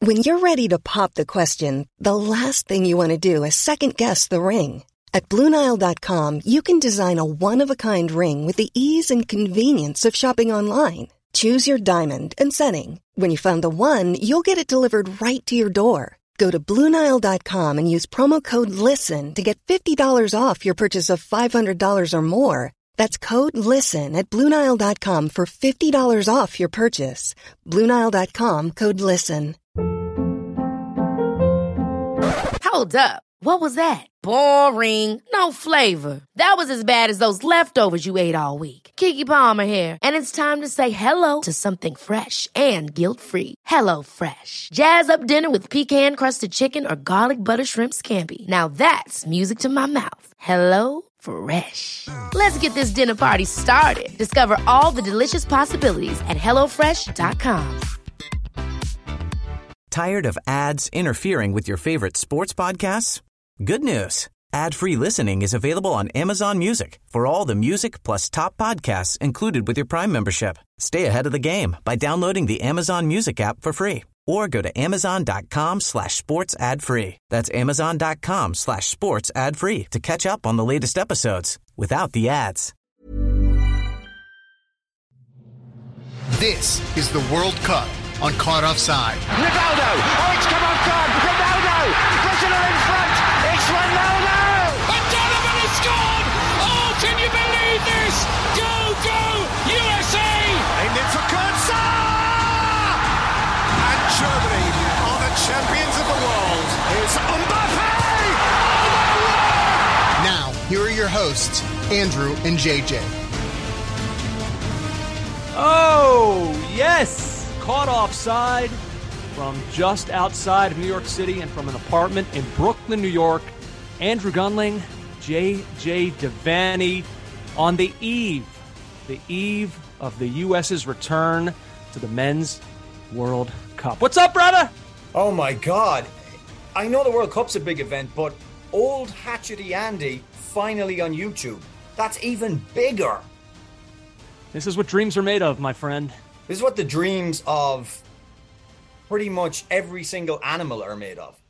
When you're ready to pop the question, the last thing you want to do is second-guess the ring. At BlueNile.com, you can design a one-of-a-kind ring with the ease and convenience of shopping online. Choose your diamond and setting. When you find the one, you'll get it delivered right to your door. Go to BlueNile.com and use promo code LISTEN to get $50 off your purchase of $500 or more. That's code LISTEN at BlueNile.com for $50 off your purchase. BlueNile.com, code LISTEN. Hold up. What was that? Boring. No flavor. That was as bad as those leftovers you ate all week. Keke Palmer here, and it's time to say hello to something fresh and guilt-free. Hello Fresh. Jazz up dinner with pecan-crusted chicken or garlic butter shrimp scampi. Now that's music to my mouth. Hello Fresh. Let's get this dinner party started. Discover all the delicious possibilities at HelloFresh.com. Tired of ads interfering with your favorite sports podcasts? Good news. Ad-free listening is available on Amazon Music for all the music plus top podcasts included with your Prime membership. Stay ahead of the game by downloading the Amazon Music app for free or go to amazon.com/sports ad free. That's amazon.com/sports ad free to catch up on the latest episodes without the ads. This is the World Cup on Caught Offside. Rivaldo! Oh, it's come undone! Rivaldo! Brazil are in front! It's Ronaldo! And Donovan has scored! Oh, can you believe this? Go, go, USA! Aimed in for Kurza! And Germany are the champions of the world. It's Mbappe! Oh, my word! Now, here are your hosts, Andrew and JJ. Oh, yes! Caught Offside from just outside of New York City and from an apartment in Brooklyn, New York. Andrew Gunling, JJ Devaney on the eve of the U.S.'s return to the Men's World Cup. What's up, brother? Oh, my God. I know the World Cup's a big event, but old Hatchety Andy finally on YouTube. That's even bigger. This is what dreams are made of, my friend. This is what the dreams of pretty much every single animal are made of.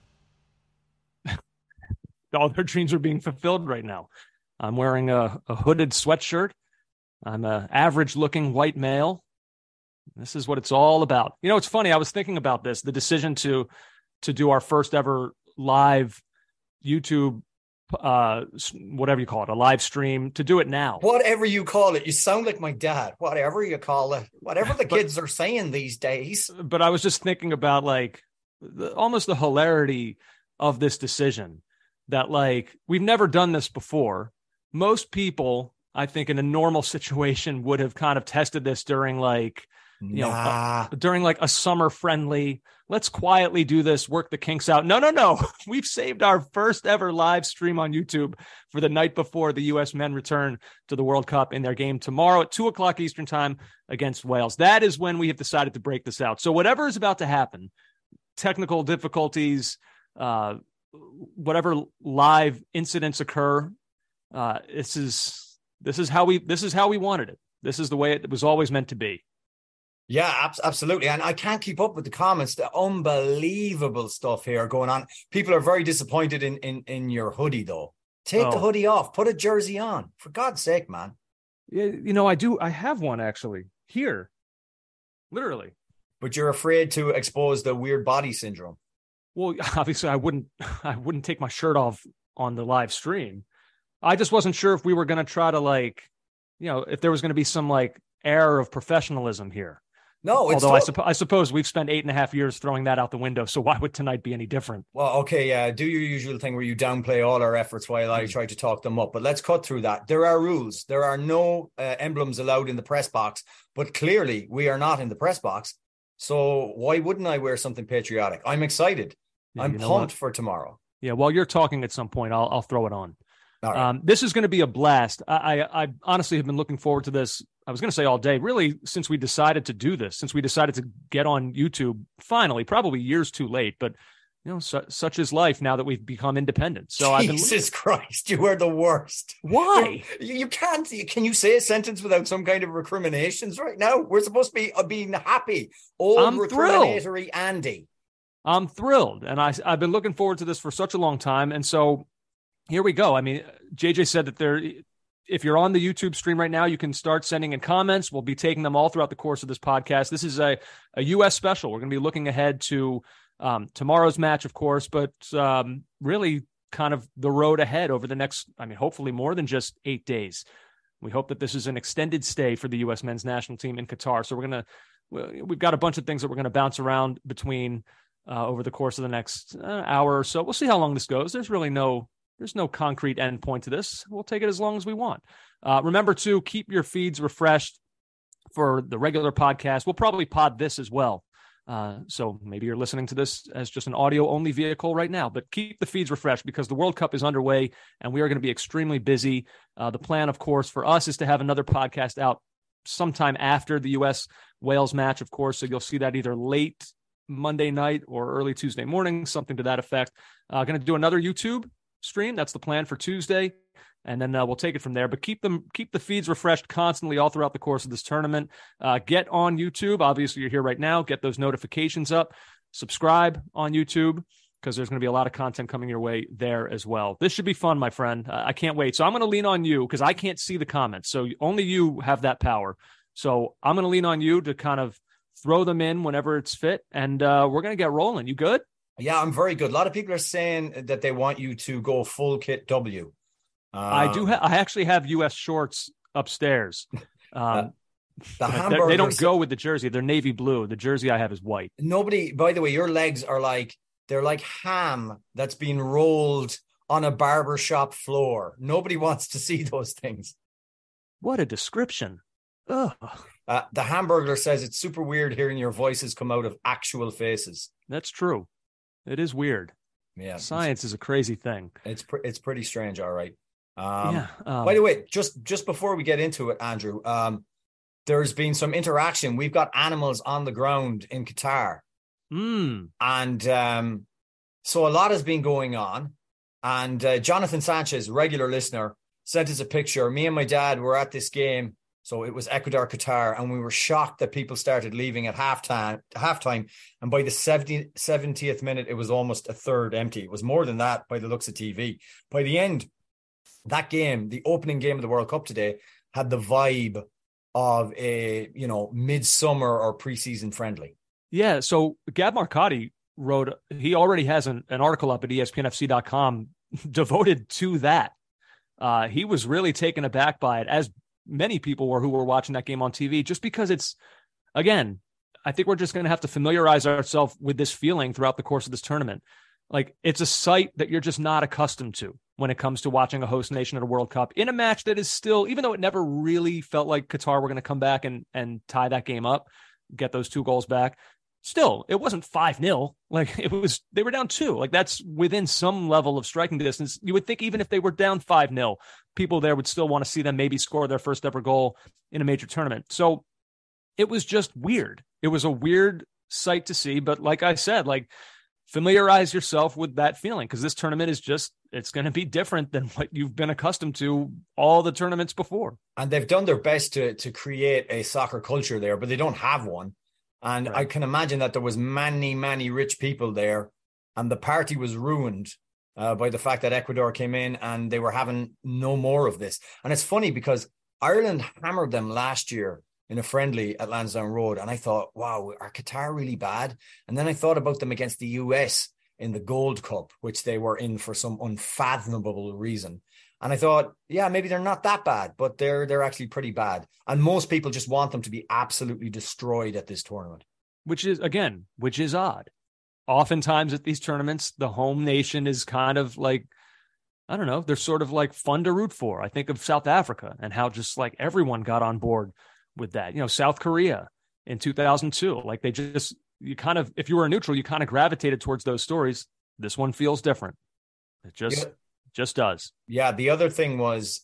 All their dreams are being fulfilled right now. I'm wearing a hooded sweatshirt. I'm an average-looking white male. This is what it's all about. You know, it's funny. I was thinking about this, the decision to do our first ever live YouTube whatever you call it, a live stream, to do it now. Whatever you call it. You sound like my dad. Whatever you call it. Whatever the kids are saying these days. But I was just thinking about like almost the hilarity of this decision that like we've never done this before. Most people, I think in a normal situation would have kind of tested this during like, during like a summer friendly, let's quietly do this, work the kinks out. No. We've saved our first ever live stream on YouTube for the night before the U.S. men return to the World Cup in their game tomorrow at 2:00 Eastern time against Wales. That is when we have decided to break this out. So whatever is about to happen, technical difficulties, whatever live incidents occur, this is how we wanted it. This is the way it was always meant to be. Yeah, absolutely. And I can't keep up with the comments. The unbelievable stuff here going on. People are very disappointed in your hoodie, though. Take the hoodie off. Put a jersey on. For God's sake, man. Yeah, you know, I do. I have one, actually, here. Literally. But you're afraid to expose the weird body syndrome. Well, obviously, I wouldn't take my shirt off on the live stream. I just wasn't sure if we were going to try to, like, you know, if there was going to be some, like, air of professionalism here. No, although I suppose we've spent 8.5 years throwing that out the window. So why would tonight be any different? Well, okay, do your usual thing where you downplay all our efforts while I try to talk them up. But let's cut through that. There are rules. There are no emblems allowed in the press box. But clearly, we are not in the press box. So why wouldn't I wear something patriotic? I'm excited. Yeah, I'm pumped for tomorrow. Yeah, while you're talking at some point, I'll throw it on. All right. This is going to be a blast. I honestly have been looking forward to this. I was going to say all day, really, since we decided to do this, since we decided to get on YouTube, finally, probably years too late, but you know, such is life now that we've become independent. So Jesus Christ, you are the worst. Why? You can't. Can you say a sentence without some kind of recriminations right now? We're supposed to be being happy. Old recriminatory Andy. I'm thrilled. And I've been looking forward to this for such a long time. And so here we go. I mean, JJ said that if you're on the YouTube stream right now, you can start sending in comments. We'll be taking them all throughout the course of this podcast. This is a U.S. special. We're going to be looking ahead to tomorrow's match, of course, but really kind of the road ahead over the next, hopefully more than just 8 days. We hope that this is an extended stay for the U.S. men's national team in Qatar. So we've got a bunch of things that we're going to bounce around between over the course of the next hour or so. We'll see how long this goes. There's no concrete end point to this. We'll take it as long as we want. Remember to keep your feeds refreshed for the regular podcast. We'll probably pod this as well. So maybe you're listening to this as just an audio only vehicle right now, but keep the feeds refreshed because the World Cup is underway and we are going to be extremely busy. The plan, of course, for us is to have another podcast out sometime after the U.S. Wales match, of course. So you'll see that either late Monday night or early Tuesday morning, something to that effect. Going to do another YouTube stream. That's the plan for Tuesday. And then we'll take it from there. But keep the feeds refreshed constantly all throughout the course of this tournament. Get on YouTube. Obviously, you're here right now. Get those notifications up. Subscribe on YouTube because there's going to be a lot of content coming your way there as well. This should be fun, my friend. I can't wait. So I'm going to lean on you because I can't see the comments. So only you have that power. So I'm going to lean on you to kind of throw them in whenever it's fit. And we're going to get rolling. You good? Yeah, I'm very good. A lot of people are saying that they want you to go full kit W. I actually have U.S. shorts upstairs. The hamburgers, they don't go with the jersey. They're navy blue. The jersey I have is white. Nobody, by the way, your legs are they're like ham that's been rolled on a barbershop floor. Nobody wants to see those things. What a description. Ugh. The hamburger says it's super weird hearing your voices come out of actual faces. That's true. It is weird. Yeah. Science is a crazy thing. It's pretty strange. All right. By the way, just before we get into it, Andrew, there's been some interaction. We've got animals on the ground in Qatar. And so a lot has been going on. And Jonathan Sanchez, regular listener, sent us a picture. Me and my dad were at this game. So it was Ecuador, Qatar, and we were shocked that people started leaving at halftime. And by the 70th minute, it was almost a third empty. It was more than that by the looks of TV. By the end, that game, the opening game of the World Cup today, had the vibe of a, midsummer or preseason friendly. Yeah. So Gab Marcotti wrote, he already has an article up at ESPNFC.com devoted to that. He was really taken aback by it, as many people were who were watching that game on TV, just because it's, again, I think we're just going to have to familiarize ourselves with this feeling throughout the course of this tournament. Like, it's a sight that you're just not accustomed to when it comes to watching a host nation at a World Cup in a match that is still, even though it never really felt like Qatar were going to come back and tie that game up, get those 2 goals back. Still, it wasn't 5-0. Like, they were down 2. Like, that's within some level of striking distance. You would think even if they were down 5-0, people there would still want to see them maybe score their first ever goal in a major tournament. So it was just weird. It was a weird sight to see. But like I said, familiarize yourself with that feeling, because this tournament is it's going to be different than what you've been accustomed to all the tournaments before. And they've done their best to create a soccer culture there, but they don't have one. And right. I can imagine that there was many, many rich people there, and the party was ruined by the fact that Ecuador came in and they were having no more of this. And it's funny because Ireland hammered them last year in a friendly at Lansdowne Road. And I thought, wow, are Qatar really bad? And then I thought about them against the US in the Gold Cup, which they were in for some unfathomable reason. And I thought, yeah, maybe they're not that bad, but they're actually pretty bad. And most people just want them to be absolutely destroyed at this tournament. Which is odd. Oftentimes at these tournaments, the home nation is kind of like, I don't know, they're sort of like fun to root for. I think of South Africa and how just like everyone got on board with that. South Korea in 2002, like if you were a neutral, you kind of gravitated towards those stories. This one feels different. It just does. Yeah. The other thing was,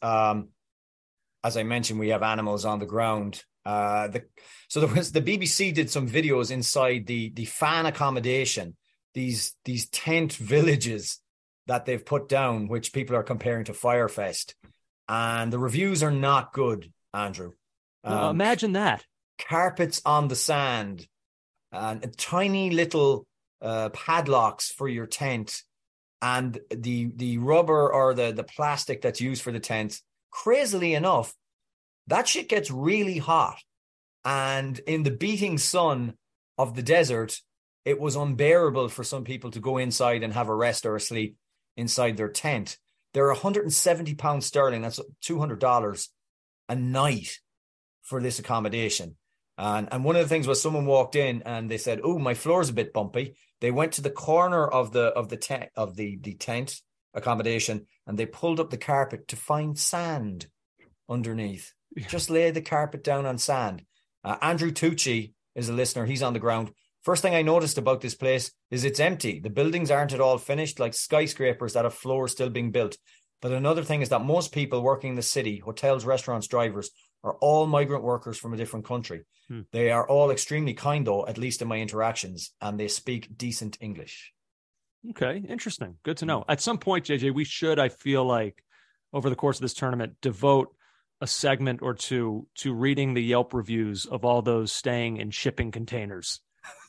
as I mentioned, we have animals on the ground. So the BBC did some videos inside the fan accommodation, these tent villages that they've put down, which people are comparing to Firefest, and the reviews are not good, Andrew. Imagine that. Carpets on the sand and tiny little padlocks for your tent, and the rubber or the plastic that's used for the tent, crazily enough, that shit gets really hot. And in the beating sun of the desert, it was unbearable for some people to go inside and have a rest or a sleep inside their tent. They're £170 sterling. That's $200 a night for this accommodation. And one of the things was someone walked in and they said, "Oh, my floor's a bit bumpy." They went to the corner of the tent accommodation and they pulled up the carpet to find sand underneath. Just lay the carpet down on sand. Andrew Tucci is a listener. He's on the ground. First thing I noticed about this place is it's empty. The buildings aren't at all finished, like skyscrapers that have floors still being built. But another thing is that most people working in the city, hotels, restaurants, drivers, are all migrant workers from a different country. They are all extremely kind, though, at least in my interactions, and they speak decent English. Okay, interesting. Good to know. At some point, JJ, we should, I feel like, over the course of this tournament, devote a segment or two to reading the Yelp reviews of all those staying in shipping containers.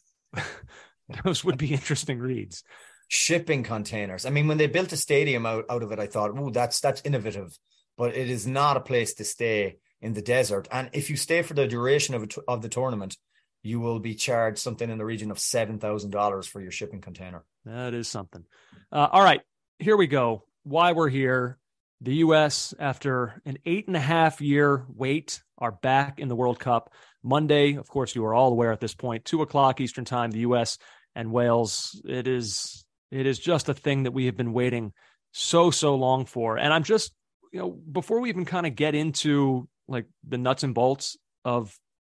Those would be interesting reads. Shipping containers. I mean, when they built a stadium out of it, I thought, "Oh, that's innovative," but it is not a place to stay in the desert. And if you stay for the duration of the tournament, you will be charged something in the region of $7,000 for your shipping container. That is something. All right, here we go. Why we're here. The U.S., after an 8.5-year wait, are back in the World Cup. Monday, of course, you are all aware at this point, 2:00 Eastern time, the U.S. and Wales. It is just a thing that we have been waiting so long for. And I'm just, before we even kind of get into like the nuts and bolts of,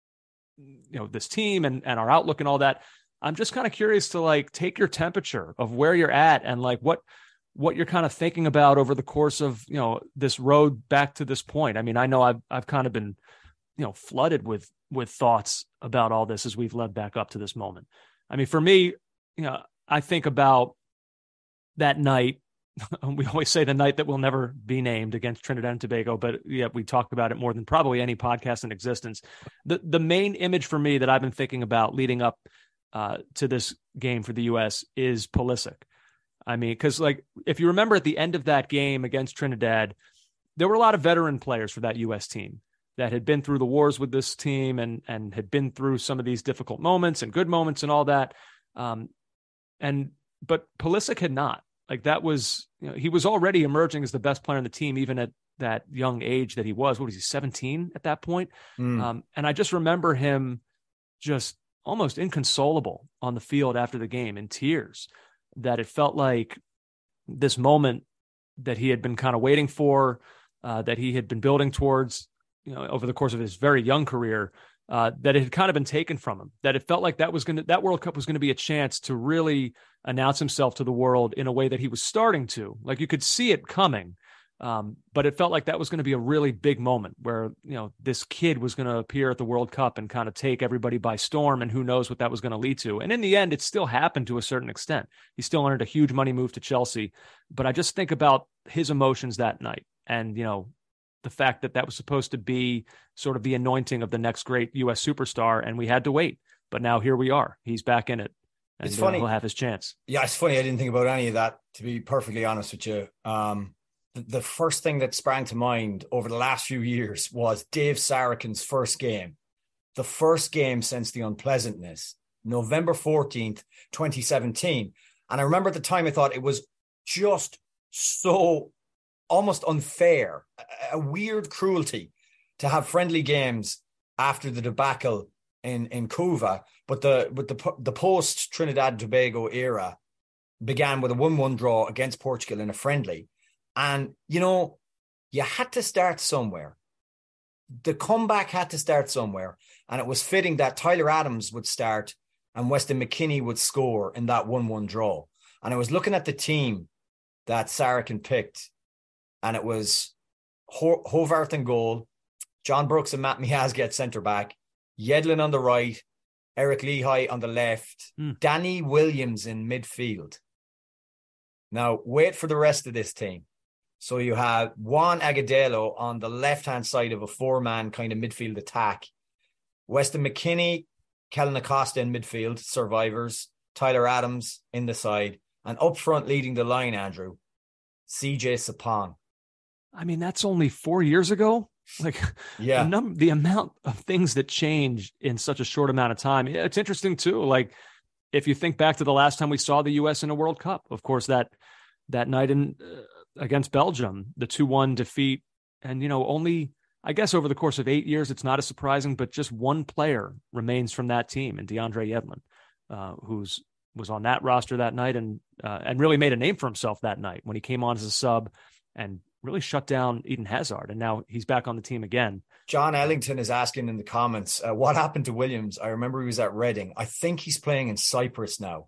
this team and our outlook and all that, I'm just kind of curious to like take your temperature of where you're at and like what you're kind of thinking about over the course of, this road back to this point. I mean, I know I've kind of been, flooded with thoughts about all this as we've led back up to this moment. I mean, for me, I think about that night. We always say the night that will never be named against Trinidad and Tobago, but yeah, we talked about it more than probably any podcast in existence. The main image for me that I've been thinking about leading up to this game for the U.S. is Pulisic. I mean, because like if you remember at the end of that game against Trinidad, there were a lot of veteran players for that U.S. team that had been through the wars with this team and had been through some of these difficult moments and good moments and all that. But Pulisic had not. Like that was, he was already emerging as the best player on the team, even at that young age that he was. What was he, 17 at that point? And I just remember him just almost inconsolable on the field after the game in tears, that it felt like this moment that he had been kind of waiting for, that he had been building towards, over the course of his very young career, that it had kind of been taken from him, that it felt like that World Cup was going to be a chance to really announce himself to the world in a way that he was starting to. Like you could see it coming, but it felt like that was going to be a really big moment where, this kid was going to appear at the World Cup and kind of take everybody by storm, and who knows what that was going to lead to. And in the end, it still happened to a certain extent. He still earned a huge money move to Chelsea, but I just think about his emotions that night and, the fact that was supposed to be sort of the anointing of the next great U.S. superstar, and we had to wait. But now here we are. He's back in it, and it's funny. He'll have his chance. Yeah, it's funny. I didn't think about any of that, to be perfectly honest with you. The first thing that sprang to mind over the last few years was Dave Sarakin's first game. The first game since the unpleasantness, November 14th, 2017. And I remember at the time I thought it was just so almost unfair, a weird cruelty to have friendly games after the debacle in Couva. But the post Trinidad and Tobago era began with a 1-1 draw against Portugal in a friendly. And, you had to start somewhere. The comeback had to start somewhere. And it was fitting that Tyler Adams would start and Weston McKennie would score in that 1-1 draw. And I was looking at the team that Sarakin picked, and it was Hovarth in goal, John Brooks and Matt Miazga at centre-back, Yedlin on the right, Eric Lehigh on the left, Danny Williams in midfield. Now, wait for the rest of this team. So you have Juan Agudelo on the left-hand side of a 4-man kind of midfield attack. Weston McKennie, Kellen Acosta in midfield, survivors. Tyler Adams in the side, and up front leading the line, Andrew, CJ Sapong. I mean, that's only 4 years ago. Like, yeah, the amount of things that change in such a short amount of time. It's interesting too. Like, if you think back to the last time we saw the U.S. in a World Cup, of course, that night against Belgium, the 2-1 defeat, and only, I guess, over the course of 8 years, it's not as surprising, but just one player remains from that team, and DeAndre Yedlin, was on that roster that night and really made a name for himself that night when he came on as a sub and really shut down Eden Hazard. And now he's back on the team again. John Ellington is asking in the comments, what happened to Williams? I remember he was at Reading. I think he's playing in Cyprus now.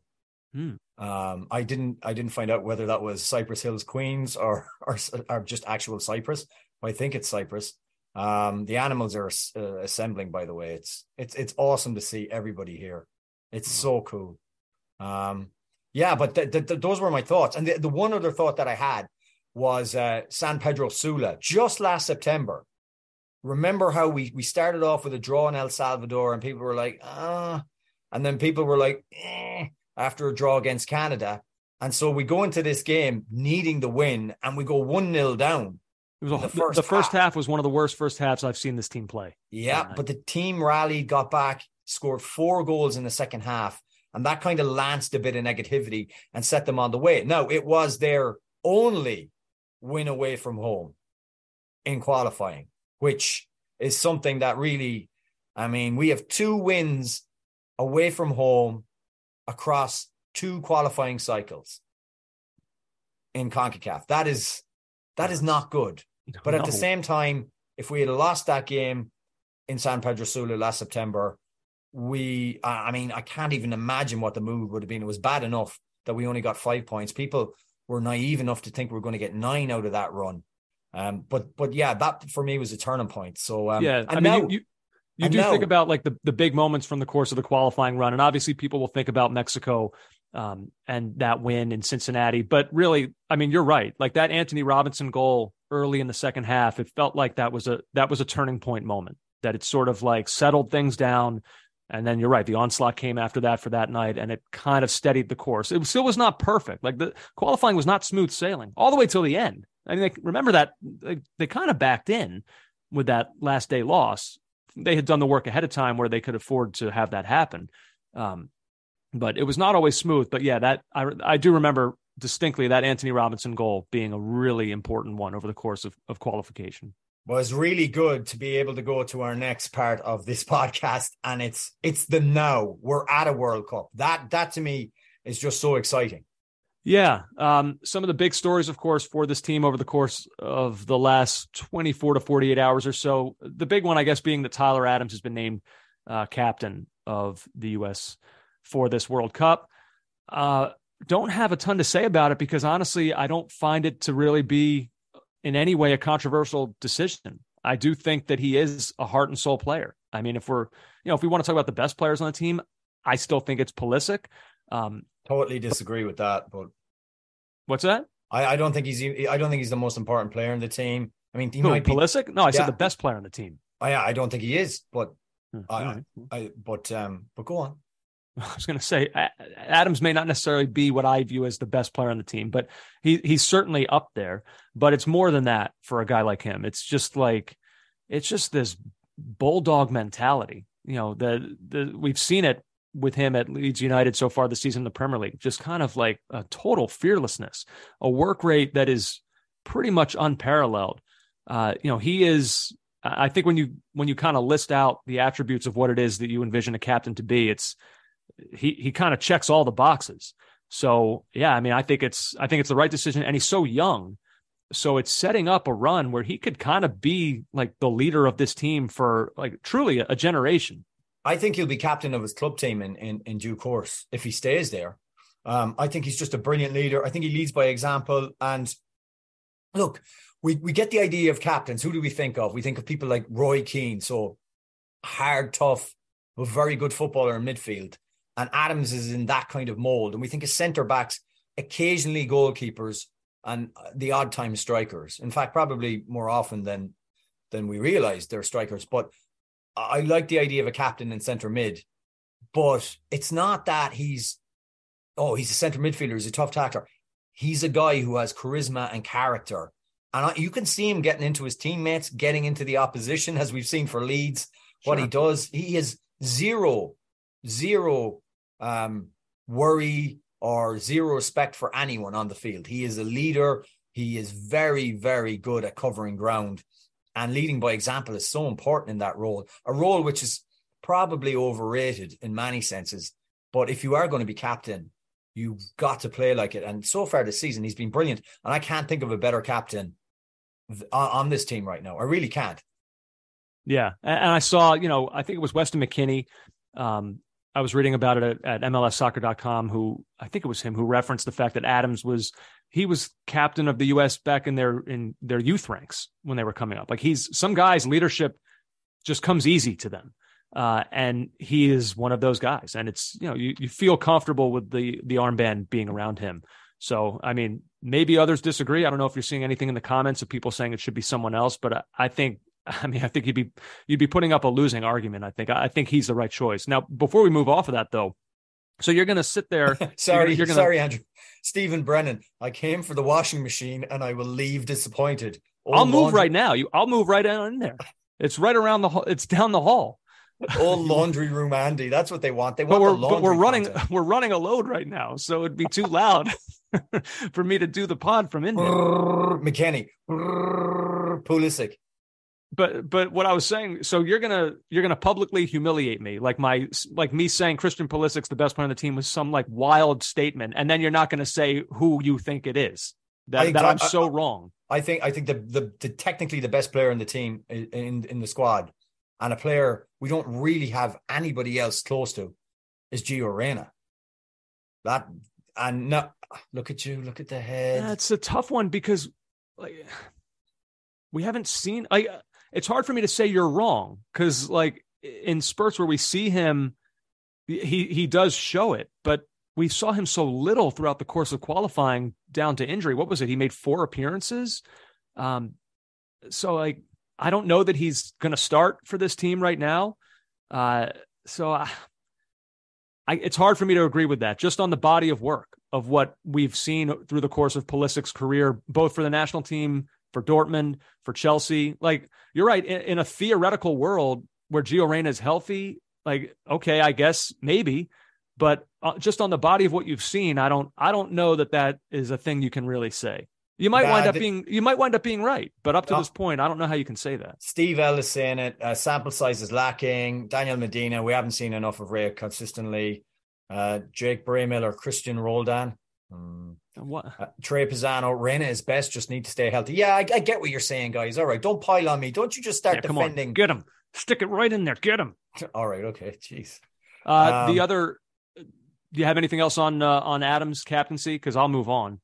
I didn't find out whether that was Cypress Hills, Queens or just actual Cyprus. But I think it's Cyprus. The animals are assembling, by the way. It's awesome to see everybody here. It's so cool. But those were my thoughts. And the one other thought that I had was San Pedro Sula just last September. Remember how we started off with a draw in El Salvador and people were like, and then people were like, after a draw against Canada. And so we go into this game needing the win and we go 1-0 down. The first half was one of the worst first halves I've seen this team play. Yeah, but the team rallied, got back, scored 4 goals in the second half. And that kind of lanced a bit of negativity and set them on the way. Now, it was their only win away from home in qualifying, which is something that really, I mean, we have 2 wins away from home across 2 qualifying cycles in CONCACAF. That is not good. But at the same time, if we had lost that game in San Pedro Sula last September, I can't even imagine what the mood would have been. It was bad enough that we only got 5 points. People were naive enough to think we were going to get 9 out of that run. But yeah, that for me was a turning point. So you do think about like the big moments from the course of the qualifying run, and obviously people will think about Mexico and that win in Cincinnati. But really, I mean, you're right. Like that Anthony Robinson goal early in the second half, it felt like that was a turning point moment. That it sort of like settled things down. And then you're right, the onslaught came after that for that night, and it kind of steadied the course. It still was not perfect. Like the qualifying was not smooth sailing all the way till the end. I mean, remember that they kind of backed in with that last day loss. They had done the work ahead of time where they could afford to have that happen. But it was not always smooth. But yeah, that I do remember distinctly that Anthony Robinson goal being a really important one over the course of qualification. Well, it's really good to be able to go to our next part of this podcast, and it's the now. We're at a World Cup. That to me is just so exciting. Yeah. Some of the big stories, of course, for this team over the course of the last 24 to 48 hours or so. The big one, I guess, being that Tyler Adams has been named captain of the U.S. for this World Cup. Don't have a ton to say about it because, honestly, I don't find it to really be in any way a controversial decision. I do think that he is a heart and soul player. I mean, if we want to talk about the best players on the team, I still think it's Pulisic. Totally disagree with that, but what's that? I don't think he's the most important player in the team. I mean, Pulisic? No, I said the best player on the team. I don't think he is, but but go on. I was going to say Adams may not necessarily be what I view as the best player on the team, but he's certainly up there. But it's more than that for a guy like him. It's just this bulldog mentality. We've seen it with him at Leeds United so far this season in the Premier League. Just kind of like a total fearlessness, a work rate that is pretty much unparalleled. He is. I think when you kind of list out the attributes of what it is that you envision a captain to be, he kind of checks all the boxes. So yeah, I mean, I think it's the right decision, and he's so young, so it's setting up a run where he could kind of be like the leader of this team for like truly a generation. I think he'll be captain of his club team in due course if he stays there. I think he's just a brilliant leader. I think he leads by example. And look, we get the idea of captains. Who do we think of? We think of people like Roy Keane, so hard, tough, but very good footballer in midfield. And Adams is in that kind of mold. And we think of centre-backs, occasionally goalkeepers, and the odd time strikers. In fact, probably more often than we realise they're strikers. But I like the idea of a captain in centre mid. But it's not that he's oh, he's a centre midfielder, he's a tough tackler. He's a guy who has charisma and character. And you can see him getting into his teammates, getting into the opposition, as we've seen for Leeds. What he does, he has zero worry or zero respect for anyone on the field. He is a leader. He is very, very good at covering ground. And leading by example is so important in that role. A role which is probably overrated in many senses. But if you are going to be captain, you've got to play like it. And so far this season, he's been brilliant. And I can't think of a better captain on this team right now. I really can't. Yeah. And I saw, I think it was Weston McKennie. I was reading about it at MLSsoccer.com, who I think it was him who referenced the fact that Adams was captain of the U.S. back in their youth ranks when they were coming up. Like some guys' leadership just comes easy to them. And he is one of those guys. And it's, you feel comfortable with the armband being around him. So, I mean, maybe others disagree. I don't know if you're seeing anything in the comments of people saying it should be someone else, but I think you'd be putting up a losing argument. I think he's the right choice. Now, before we move off of that, though, so you're going to sit there. Sorry, Andrew. Stephen Brennan, I came for the washing machine and I will leave disappointed. I'll move right now. I'll move right in there. It's right around the hall. It's down the hall. Old laundry room Andy. That's what they want. But we're running a load right now, so it'd be too loud for me to do the pod from in there. McKennie. Pulisic. But what I was saying, so you're gonna publicly humiliate me, like me saying Christian Pulisic's the best player on the team was some like wild statement, and then you're not going to say who you think it is. I'm so wrong. I think the technically the best player in the team in the squad, and a player we don't really have anybody else close to, is Gio Reyna. Look at you, look at the head. That's a tough one because we haven't seen. It's hard for me to say you're wrong because, in spurts where we see him, he does show it, but we saw him so little throughout the course of qualifying down to injury. What was it? He made 4 appearances. So I don't know that he's going to start for this team right now. It's hard for me to agree with that, just on the body of work of what we've seen through the course of Pulisic's career, both for the national team, for Dortmund, for Chelsea. You're right. In a theoretical world where Gio Reyna is healthy, okay, I guess maybe, but just on the body of what you've seen, I don't know that is a thing you can really say. You might wind up being right, but up to this point, I don't know how you can say that. Steve Ellis saying it. Sample size is lacking. Daniel Medina, we haven't seen enough of Ray consistently. Jake Braymiller, Christian Roldan. Trey Pisano, Reyna is best, just need to stay healthy. Yeah, I get what you're saying, guys. All right, don't pile on me. Don't you just start defending. Get him. Stick it right in there. Get him. All right, okay. Jeez. Do you have anything else on Adams' captaincy? Because I'll move on.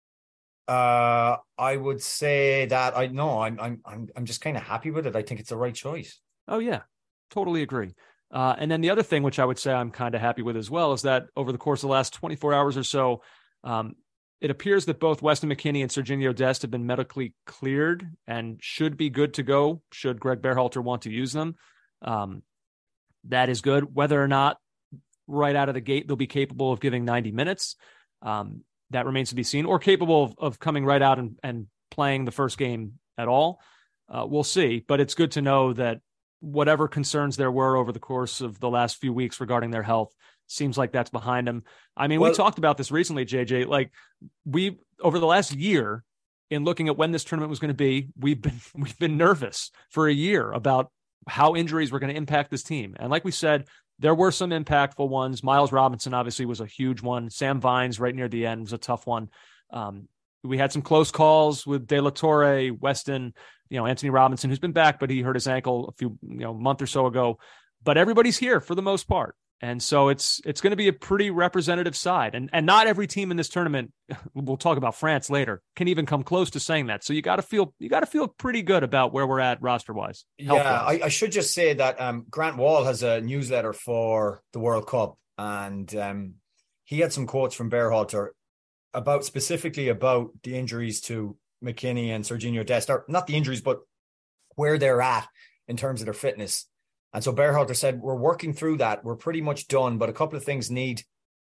I would say that I'm just kind of happy with it. I think it's the right choice. Oh yeah, totally agree. And then the other thing, which I would say I'm kind of happy with as well, is that over the course of the last 24 hours or so, it appears that both Weston McKennie and Sergiño Dest have been medically cleared and should be good to go should Greg Berhalter want to use them. That is good. Whether or not right out of the gate they'll be capable of giving 90 minutes, that remains to be seen, or capable of coming right out and playing the first game at all. We'll see. But it's good to know that whatever concerns there were over the course of the last few weeks regarding their health, seems like that's behind them. I mean, we talked about this recently, JJ. We over the last year, in looking at when this tournament was going to be, we've been nervous for a year about how injuries were going to impact this team. And like we said, there were some impactful ones. Miles Robinson obviously was a huge one. Sam Vines right near the end was a tough one. We had some close calls with De La Torre, Weston, Anthony Robinson, who's been back, but he hurt his ankle a month or so ago. But everybody's here for the most part. And so it's going to be a pretty representative side. And not every team in this tournament, we'll talk about France later, can even come close to saying that. So you got to feel pretty good about where we're at roster-wise. Yeah, I should just say that Grant Wall has a newsletter for the World Cup, and he had some quotes from Berhalter specifically about the injuries to McKennie and Sergiño Dest, or not the injuries, but where they're at in terms of their fitness. And so Berhalter said, we're working through that. We're pretty much done, but a couple of things need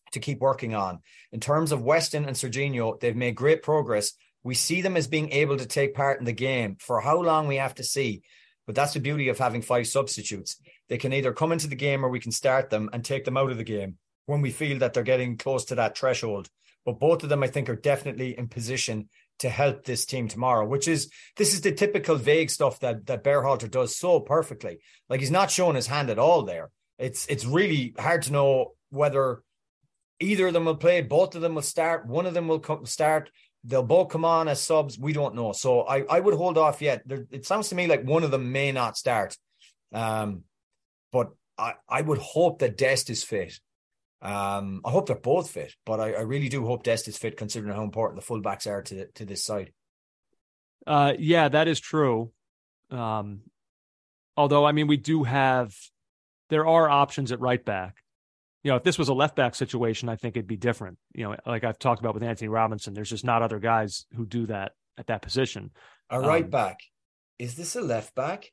to keep working on. In terms of Weston and Serginho, they've made great progress. We see them as being able to take part in the game. For how long, we have to see. But that's the beauty of having 5 substitutes. They can either come into the game or we can start them and take them out of the game when we feel that they're getting close to that threshold. But both of them, I think, are definitely in position to help this team tomorrow, this is the typical vague stuff that Berhalter does so perfectly. Like, he's not showing his hand at all there. It's really hard to know whether either of them will play, both of them will start, one of them will start, they'll both come on as subs. We don't know. So I would hold off yet. It sounds to me like one of them may not start. But I would hope that Dest is fit. I hope they're both fit, but I really do hope Dest is fit, considering how important the fullbacks are to this side. Yeah, that is true. Although, I mean, there are options at right back. You know, if this was a left back situation, I think it'd be different. You know, like I've talked about with Anthony Robinson, there's just not other guys who do that at that position. A right back. Is this a left back?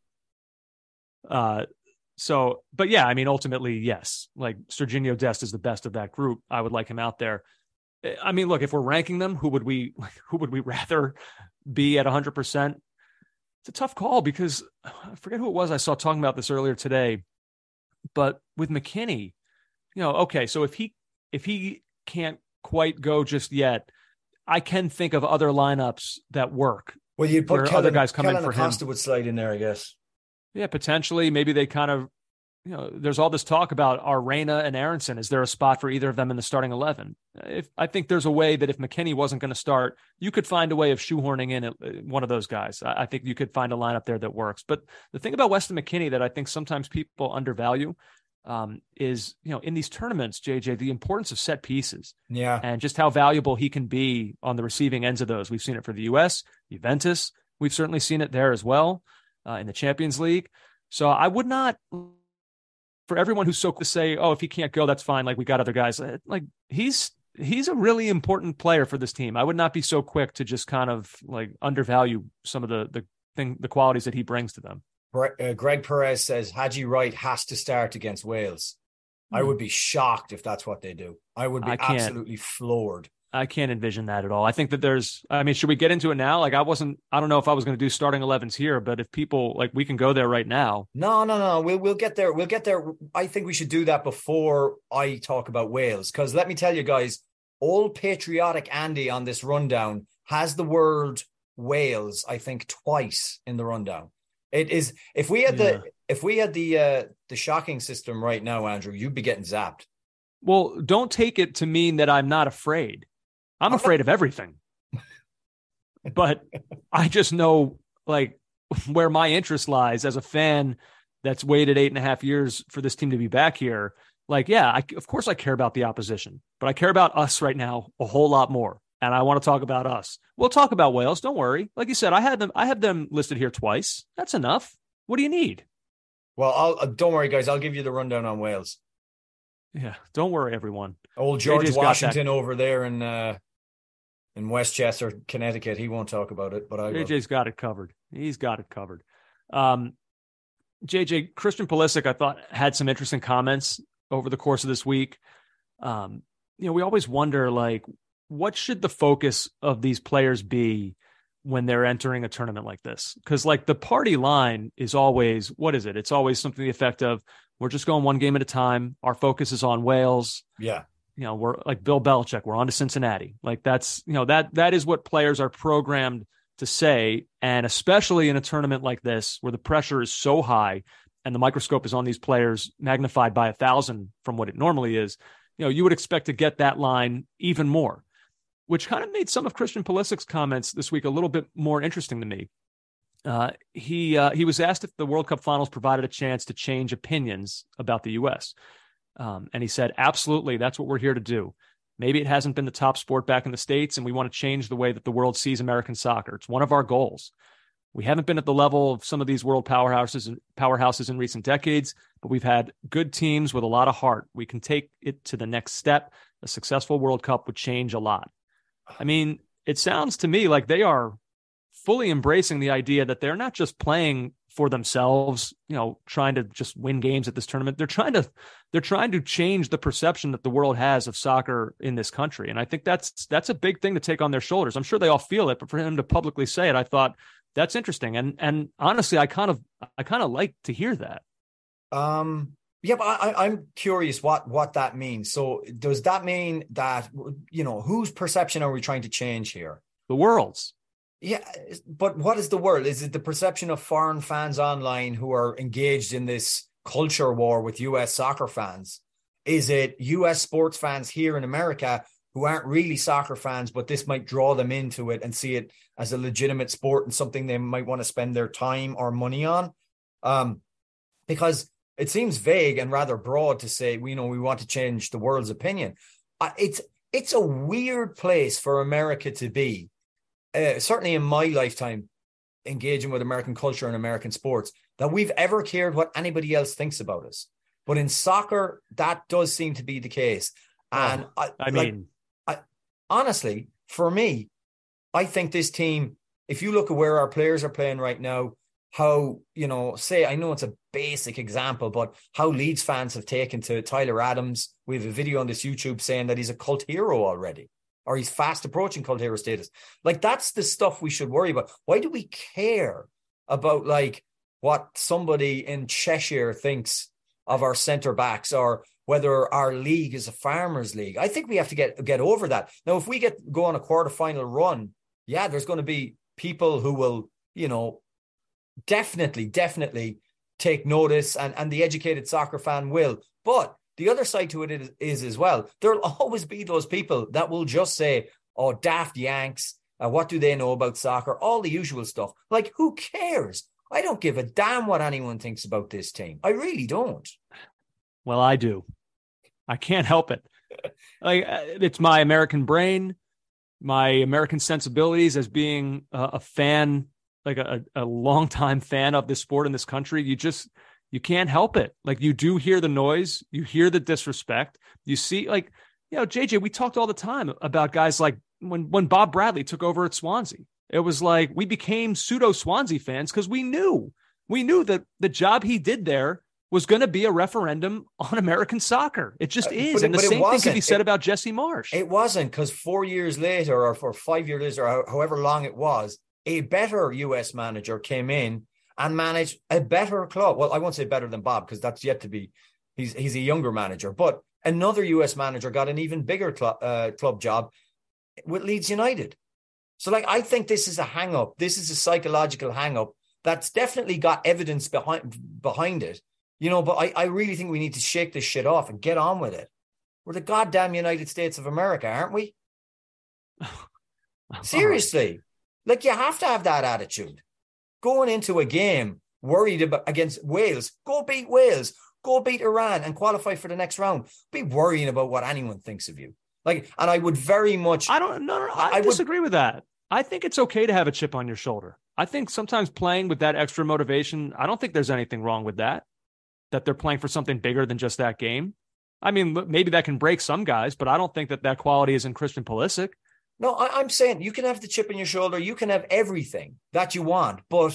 But yeah, I mean, ultimately, yes. Like, Serginho Dest is the best of that group. I would like him out there. I mean, look, if we're ranking them, who would we rather be at 100%? It's a tough call, because I forget who it was I saw talking about this earlier today. But with McKennie, you know, okay, so if he can't quite go just yet, I can think of other lineups that work. Well, you'd put other guys come in for him. Acosta would slide in there, I guess. Yeah, potentially. Maybe they kind of, you know, there's all this talk about are Reyna and Aronson. Is there a spot for either of them in the starting 11? I think there's a way that if McKennie wasn't going to start, you could find a way of shoehorning in one of those guys. I think you could find a lineup there that works. But the thing about Weston McKennie that I think sometimes people undervalue is, you know, in these tournaments, JJ, the importance of set pieces. Yeah. And just how valuable he can be on the receiving ends of those. We've seen it for the U.S., Juventus. We've certainly seen it there as well in the Champions League. So I would not, for everyone who's so quick to say, oh, if he can't go, that's fine. Like, we got other guys. Like, he's a really important player for this team. I would not be so quick to just kind of like undervalue some of the qualities that he brings to them. Greg Perez says Haji Wright has to start against Wales. I would be shocked if that's what they do. I would be absolutely floored. I can't envision that at all. I think that should we get into it now? Like, I don't know if I was going to do starting 11s here, but if people, like, we can go there right now. No. We'll get there. We'll get there. I think we should do that before I talk about Wales. Because let me tell you guys, old patriotic Andy on this rundown has the word Wales, I think, twice in the rundown. It is, if we had the shocking system right now, Andrew, you'd be getting zapped. Well, don't take it to mean that I'm not afraid. I'm afraid of everything. But I just know, like, where my interest lies as a fan that's waited 8.5 years for this team to be back here. Like, yeah, of course I care about the opposition, but I care about us right now a whole lot more. And I want to talk about us. We'll talk about Wales. Don't worry. Like you said, I have them listed here twice. That's enough. What do you need? Well, don't worry, guys. I'll give you the rundown on Wales. Yeah, don't worry, everyone. Old George Washington over there in Westchester, Connecticut. He won't talk about it, but I will. JJ's got it covered. He's got it covered. JJ, Christian Pulisic, I thought, had some interesting comments over the course of this week. We always wonder, like, what should the focus of these players be when they're entering a tournament like this? Because, like, the party line is always, what is it? It's always something to the effect of, we're just going one game at a time. Our focus is on Wales. Yeah. We're like Bill Belichick. We're on to Cincinnati. Like, that's, that is what players are programmed to say. And especially in a tournament like this, where the pressure is so high and the microscope is on these players magnified by 1,000 from what it normally is, you would expect to get that line even more, which kind of made some of Christian Pulisic's comments this week a little bit more interesting to me. He was asked if the World Cup finals provided a chance to change opinions about the U.S. And he said, absolutely, that's what we're here to do. Maybe it hasn't been the top sport back in the States, and we want to change the way that the world sees American soccer. It's one of our goals. We haven't been at the level of some of these world powerhouses in recent decades, but we've had good teams with a lot of heart. We can take it to the next step. A successful World Cup would change a lot. I mean, it sounds to me like they are fully embracing the idea that they're not just playing for themselves, trying to just win games at this tournament. They're trying to change the perception that the world has of soccer in this country. And I think that's a big thing to take on their shoulders. I'm sure they all feel it, but for him to publicly say it, I thought that's interesting. And honestly, I kind of like to hear that. Yeah, but I'm curious what that means. So does that mean that, whose perception are we trying to change here? The world's. Yeah, but what is the world? Is it the perception of foreign fans online who are engaged in this culture war with US soccer fans? Is it US sports fans here in America who aren't really soccer fans, but this might draw them into it and see it as a legitimate sport and something they might want to spend their time or money on? Because it seems vague and rather broad to say, we want to change the world's opinion. It's a weird place for America to be. Certainly in my lifetime, engaging with American culture and American sports, that we've ever cared what anybody else thinks about us. But in soccer, that does seem to be the case. And honestly, for me, I think this team, if you look at where our players are playing right now, how, I know it's a basic example, but how Leeds fans have taken to Tyler Adams. We have a video on this YouTube saying that he's a cult hero already, or he's fast approaching cult hero status. Like, that's the stuff we should worry about. Why do we care about what somebody in Cheshire thinks of our centre backs, or whether our league is a farmers league? I think we have to get over that. Now, if we go on a quarterfinal run, yeah, there's going to be people who will, definitely take notice, and the educated soccer fan will. But the other side to it is as well, there'll always be those people that will just say, oh, daft Yanks, what do they know about soccer? All the usual stuff. Like, who cares? I don't give a damn what anyone thinks about this team. I really don't. Well, I do. I can't help it. It's my American brain, my American sensibilities as being a fan, like a longtime fan of this sport in this country. You can't help it. Like, you do hear the noise, you hear the disrespect, you see, JJ, we talked all the time about guys like when Bob Bradley took over at Swansea. It was like we became pseudo Swansea fans because we knew that the job he did there was going to be a referendum on American soccer. It just is. And the same thing can be said about Jesse Marsh. It wasn't, because 4 years later, or for 5 years later, or however long it was, a better US manager came in and managed a better club. Well, I won't say better than Bob, because that's yet to be. He's a younger manager, but another US manager got an even bigger club job with Leeds United. So, I think this is a hang-up. This is a psychological hang-up that's definitely got evidence behind it. But I really think we need to shake this shit off and get on with it. We're the goddamn United States of America, aren't we? Seriously. You have to have that attitude. Going into a game worried against Wales, go beat Wales, go beat Iran and qualify for the next round. Be worrying about what anyone thinks of you. And I would very much... I disagree with that. I think it's okay to have a chip on your shoulder. I think sometimes playing with that extra motivation, I don't think there's anything wrong with that they're playing for something bigger than just that game. I mean, maybe that can break some guys, but I don't think that quality is in Christian Pulisic. No, I'm saying you can have the chip in your shoulder. You can have everything that you want. But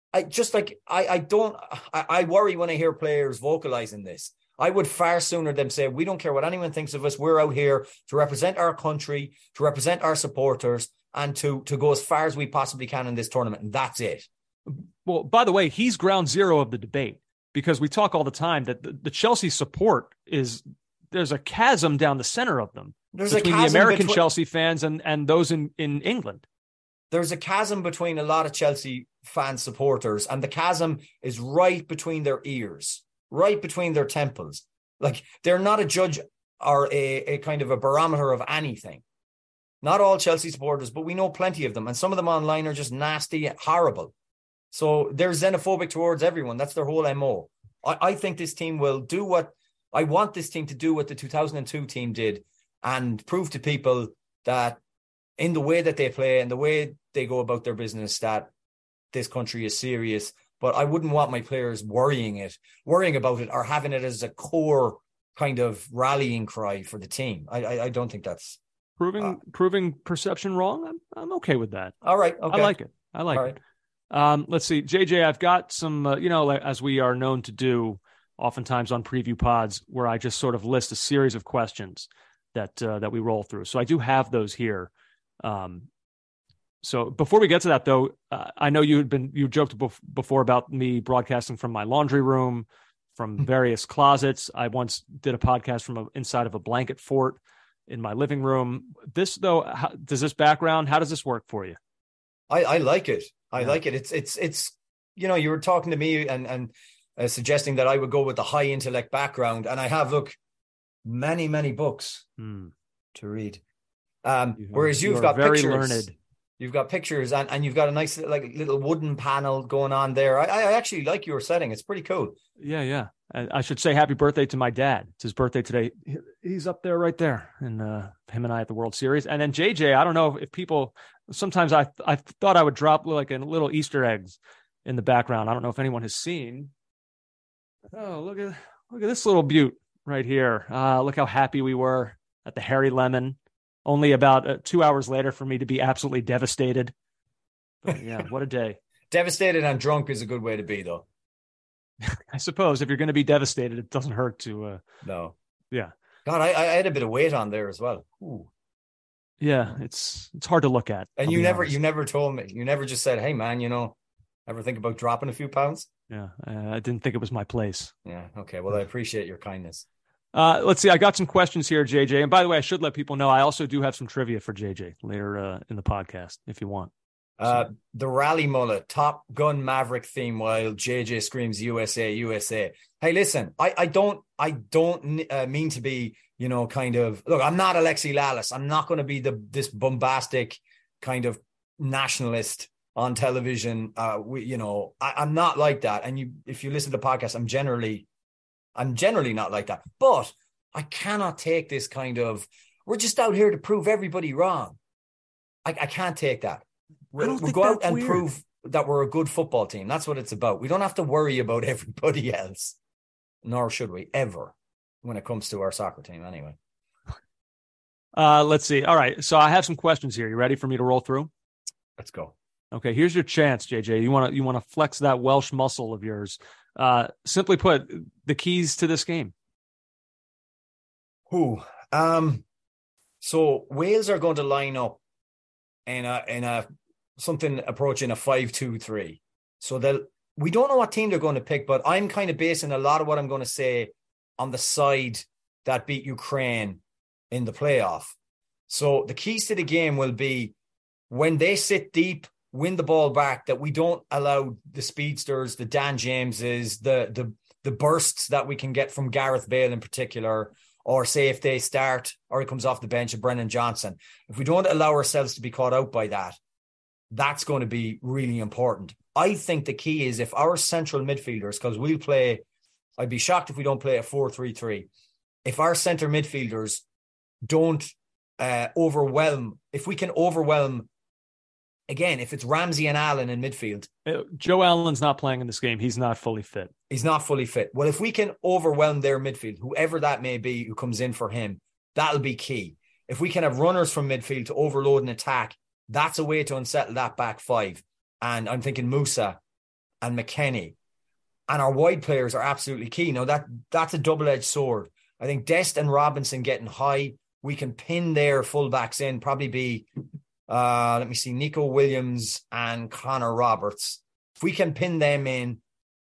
I worry when I hear players vocalizing this. I would far sooner them say, we don't care what anyone thinks of us. We're out here to represent our country, to represent our supporters, and to go as far as we possibly can in this tournament. And that's it. Well, by the way, he's ground zero of the debate, because we talk all the time that the Chelsea support there's a chasm down the center of them. There's between the American Chelsea fans and those in England. There's a chasm between a lot of Chelsea fan supporters, and the chasm is right between their ears, right between their temples. They're not a judge or a kind of a barometer of anything. Not all Chelsea supporters, but we know plenty of them. And some of them online are just nasty, horrible. So they're xenophobic towards everyone. That's their whole MO. I think this team will do what... I want this team to do what the 2002 team did and prove to people that in the way that they play and the way they go about their business, that this country is serious. But I wouldn't want my players worrying about it or having it as a core kind of rallying cry for the team. I don't think that's... Proving perception wrong, I'm okay with that. All right. Okay. I like it. All right. Let's see, JJ, I've got some, like, as we are known to do oftentimes on preview pods, where I just sort of list a series of questions that we roll through. So I do have those here. So before we get to that, though, I know you joked before about me broadcasting from my laundry room, from various closets. I once did a podcast from inside of a blanket fort in my living room. This, though, does this background, how does this work for you? I like it. I like it. It's you were talking to me and suggesting that I would go with the high intellect background, and I have many books to read. Whereas you've got very pictures. Learned. You've got pictures and you've got a nice little wooden panel going on there. I actually like your setting. It's pretty cool. Yeah. And I should say happy birthday to my dad. It's his birthday today. He's up there right there, and him and I at the World Series. And then JJ, I don't know if people, sometimes I thought I would drop like a little Easter eggs in the background. I don't know if anyone has seen. Oh, look at this little beaut right here. Look how happy we were at the Harry Lemon. Only about 2 hours later for me to be absolutely devastated. But yeah, what a day. Devastated and drunk is a good way to be, though. I suppose if you're going to be devastated, it doesn't hurt to. No. Yeah. God, I had a bit of weight on there as well. Ooh. Yeah, it's hard to look at. And you never told me. You never just said, "Hey, man, ever think about dropping a few pounds?" Yeah, I didn't think it was my place. Yeah. Okay. Well, I appreciate your kindness. Let's see. I got some questions here, JJ. And by the way, I should let people know I also do have some trivia for JJ later in the podcast if you want. The Rally Mullet, Top Gun Maverick theme while JJ screams USA, USA. Hey, listen, I don't mean to be, kind of, look, I'm not Alexi Lalas. I'm not going to be this bombastic kind of nationalist on television. I'm not like that. And if you listen to the podcast, I'm generally not like that, but I cannot take this kind of, we're just out here to prove everybody wrong. I can't take that. We'll go out and prove that we're a good football team. That's what it's about. We don't have to worry about everybody else, nor should we ever when it comes to our soccer team anyway. Let's see. All right. So I have some questions here. You ready for me to roll through? Let's go. Okay. Here's your chance, JJ. You want to flex that Welsh muscle of yours. Simply put, the keys to this game. So Wales are going to line up in a something approaching a 5-2-3. So we don't know what team they're going to pick, but I'm kind of basing a lot of what I'm going to say on the side that beat Ukraine in the playoff. So the keys to the game will be when they sit deep, win the ball back, that we don't allow the speedsters, the Dan Jameses, the bursts that we can get from Gareth Bale in particular, or say if they start or he comes off the bench of Brennan Johnson. If we don't allow ourselves to be caught out by that, that's going to be really important. I think the key is if our central midfielders, because we'll play, I'd be shocked if we don't play a 4-3-3. If our center midfielders don't overwhelm, if we can overwhelm, again, if it's Ramsey and Allen in midfield. Joe Allen's not playing in this game. He's not fully fit. He's not fully fit. Well, if we can overwhelm their midfield, whoever that may be who comes in for him, that'll be key. If we can have runners from midfield to overload an attack, that's a way to unsettle that back five. And I'm thinking Musa and McKennie. And our wide players are absolutely key. Now, that's a double-edged sword. I think Dest and Robinson getting high, we can pin their fullbacks in, probably be, let me see, Nico Williams and Connor Roberts. If we can pin them in,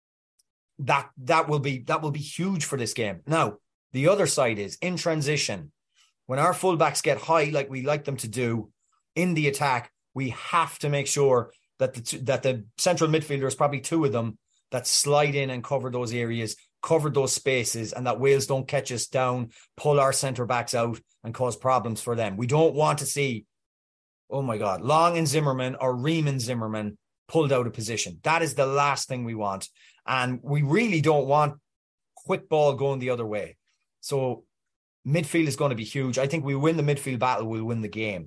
that will be huge for this game. Now, the other side is in transition. When our fullbacks get high, like we like them to do in the attack, we have to make sure that the central midfielders, probably two of them, that slide in and cover those areas, cover those spaces, and that Wales don't catch us down, pull our centre backs out and cause problems for them. We don't want to see, oh my God, Long and Zimmerman or Ream and Zimmerman pulled out of position. That is the last thing we want. And we really don't want quick ball going the other way. So midfield is going to be huge. I think we win the midfield battle, we'll win the game.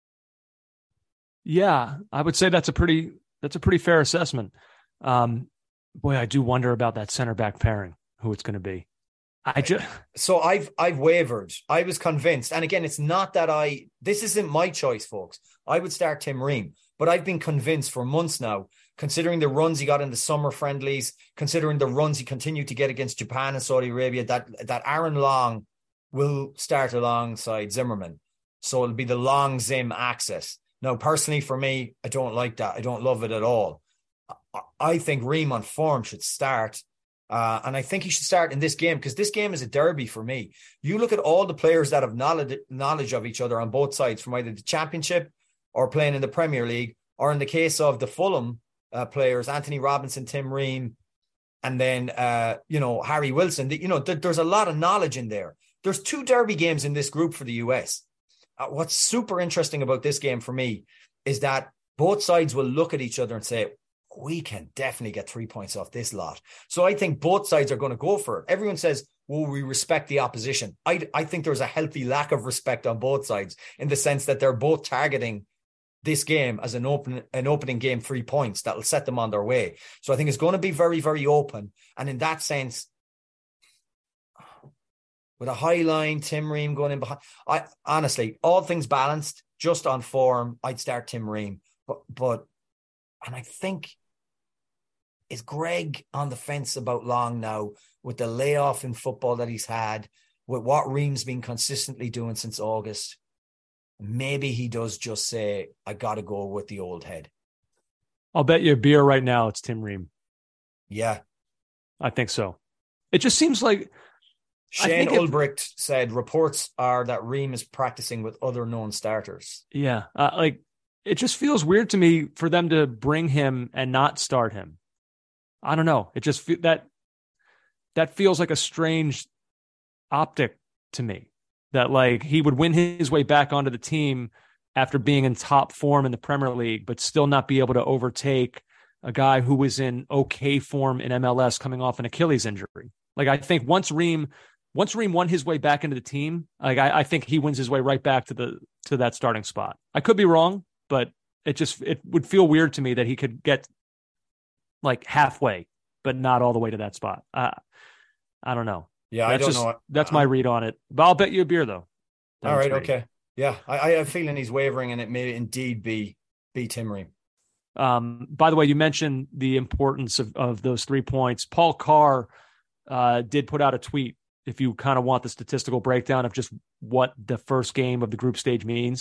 Yeah, I would say that's a pretty fair assessment. Boy, I do wonder about that center back pairing, who it's going to be. So I've wavered. I was convinced. And again, it's not that this isn't my choice, folks. I would start Tim Ream, but I've been convinced for months now considering the runs he got in the summer friendlies, considering the runs he continued to get against Japan and Saudi Arabia, that Aaron Long will start alongside Zimmerman. So it'll be the Long Zim axis. Now, personally, for me, I don't like that. I don't love it at all. I think Ream on form should start. And I think he should start in this game because this game is a derby for me. You look at all the players that have knowledge of each other on both sides from either the Championship or playing in the Premier League, or in the case of the Fulham players, Anthony Robinson, Tim Ream, and then, Harry Wilson. There's a lot of knowledge in there. There's 2 derby games in this group for the US. What's super interesting about this game for me is that both sides will look at each other and say, we can definitely get 3 points off this lot. So I think both sides are going to go for it. Everyone says, well, we respect the opposition. I think there's a healthy lack of respect on both sides in the sense that they're both targeting this game as an opening game 3 points that will set them on their way. So I think it's going to be very, very open. And in that sense, with a high line, Tim Ream going in behind, I honestly, all things balanced, just on form, I'd start Tim Ream. But I think, is Greg on the fence about Long now with the layoff in football that he's had, with what Ream's been consistently doing since August? Maybe he does just say, I got to go with the old head. I'll bet you a beer right now it's Tim Ream. Yeah. I think so. It just seems like... Shane Ulbricht said reports are that Ream is practicing with other known starters. Yeah. It just feels weird to me for them to bring him and not start him. I don't know. It just that feels like a strange optic to me, that like he would win his way back onto the team after being in top form in the Premier League, but still not be able to overtake a guy who was in okay form in MLS coming off an Achilles injury. Like, I think once Ream won his way back into the team, like I think he wins his way right back to that starting spot. I could be wrong, but it would feel weird to me that he could get like halfway, but not all the way to that spot. I don't know. Yeah, I don't know. That's my read on it. But I'll bet you a beer though. All right, okay. Yeah, I have a feeling he's wavering, and it may indeed be Tim Ream. By the way, you mentioned the importance of those 3 points. Paul Carr did put out a tweet, if you kind of want the statistical breakdown of just what the first game of the group stage means.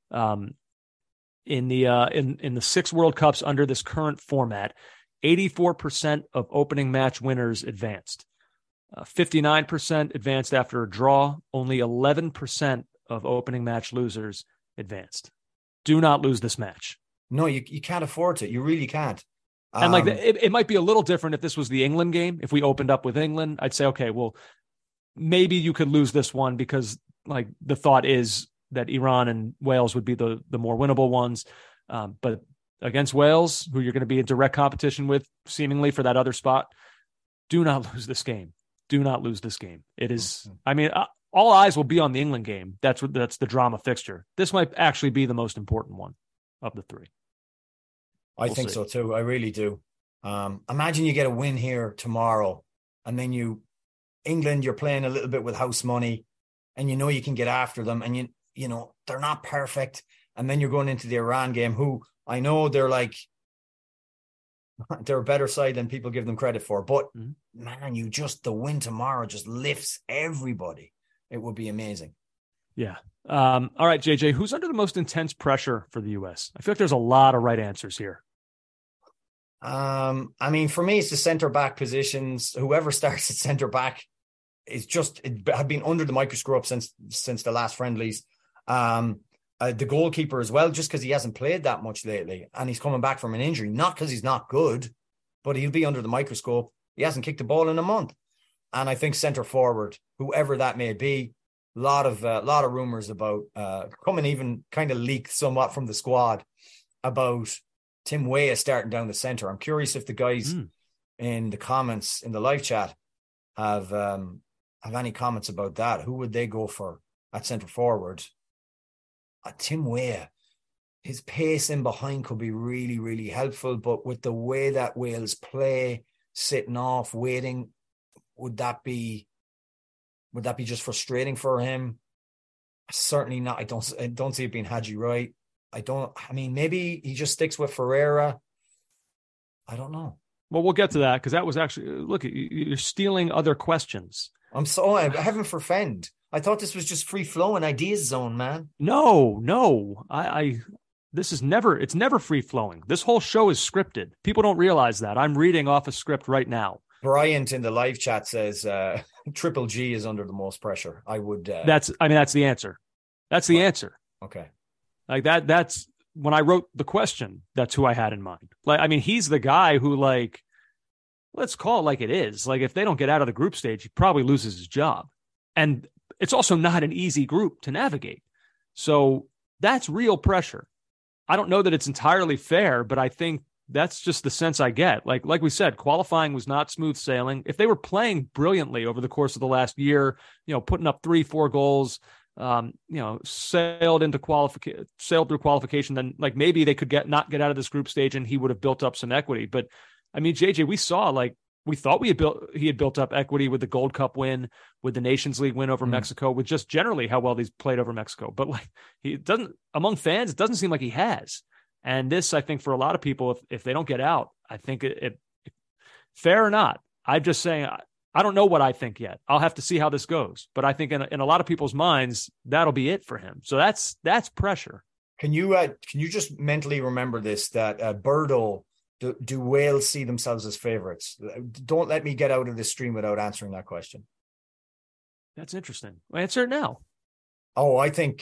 In the 6 World Cups under this current format, 84% of opening match winners advanced. 59% advanced after a draw. Only 11% of opening match losers advanced. Do not lose this match. No, you can't afford to. You really can't. And it might be a little different if this was the England game. If we opened up with England, I'd say, okay, well, maybe you could lose this one because like the thought is that Iran and Wales would be the more winnable ones. But against Wales, who you're going to be in direct competition with seemingly for that other spot, do not lose this game. Do not lose this game. It is, I mean, all eyes will be on the England game. That's the drama fixture. This might actually be the most important one of the 3. I think so too. I really do. Imagine you get a win here tomorrow, and then England, you're playing a little bit with house money, and you can get after them, and you know they're not perfect, and then you're going into the Iran game, who I know they're a better side than people give them credit for, but man, the win tomorrow just lifts everybody. It would be amazing. Yeah. All right, JJ, who's under the most intense pressure for the U.S.? I feel like there's a lot of right answers here. I mean, for me, it's the center back positions. Whoever starts at center back had been under the microscope since the last friendlies. The goalkeeper as well, just because he hasn't played that much lately, and he's coming back from an injury, not because he's not good, but he'll be under the microscope. He hasn't kicked the ball in a month. And I think center forward, whoever that may be, a lot of rumors about coming, even kind of leaked somewhat from the squad about Tim Weah starting down the center. I'm curious if the guys in the comments in the live chat have any comments about that. Who would they go for at center forward? Tim Weah, his pace in behind could be really, really helpful, but with the way that Wales play, sitting off, waiting, would that be just frustrating for him? Certainly not. I don't see it being Haji Wright. Maybe he just sticks with Ferreira. I don't know. Well, we'll get to that because that was actually, look, you're stealing other questions. I'm heaven forfend. I thought this was just free flowing ideas zone, man. No. It's never free flowing. This whole show is scripted. People don't realize that. I'm reading off a script right now. Bryant in the live chat says Triple G is under the most pressure. I would. That's the answer. That's the answer. Okay. Like that. That's when I wrote the question. That's who I had in mind. Like, I mean, he's the guy who, like, let's call it like it is. Like, if they don't get out of the group stage, he probably loses his job. And it's also not an easy group to navigate. So that's real pressure. I don't know that it's entirely fair, but I think that's just the sense I get. Like we said, qualifying was not smooth sailing. If they were playing brilliantly over the course of the last year, putting up 3-4 goals, sailed through qualification, then like maybe they could not get out of this group stage and he would have built up some equity. But I mean, JJ, we thought he had built up equity with the Gold Cup win, with the Nations League win over Mexico, with just generally how well he's played over Mexico. But like, he doesn't, among fans, it doesn't seem like he has. And this, I think, for a lot of people, if they don't get out, I think it fair or not, I'm just saying, I don't know what I think yet. I'll have to see how this goes. But I think in a lot of people's minds, that'll be it for him. So that's pressure. Can you just mentally remember this, that Birdo, do Wales see themselves as favourites? Don't let me get out of this stream without answering that question. That's interesting. Well, answer it now. Oh, I think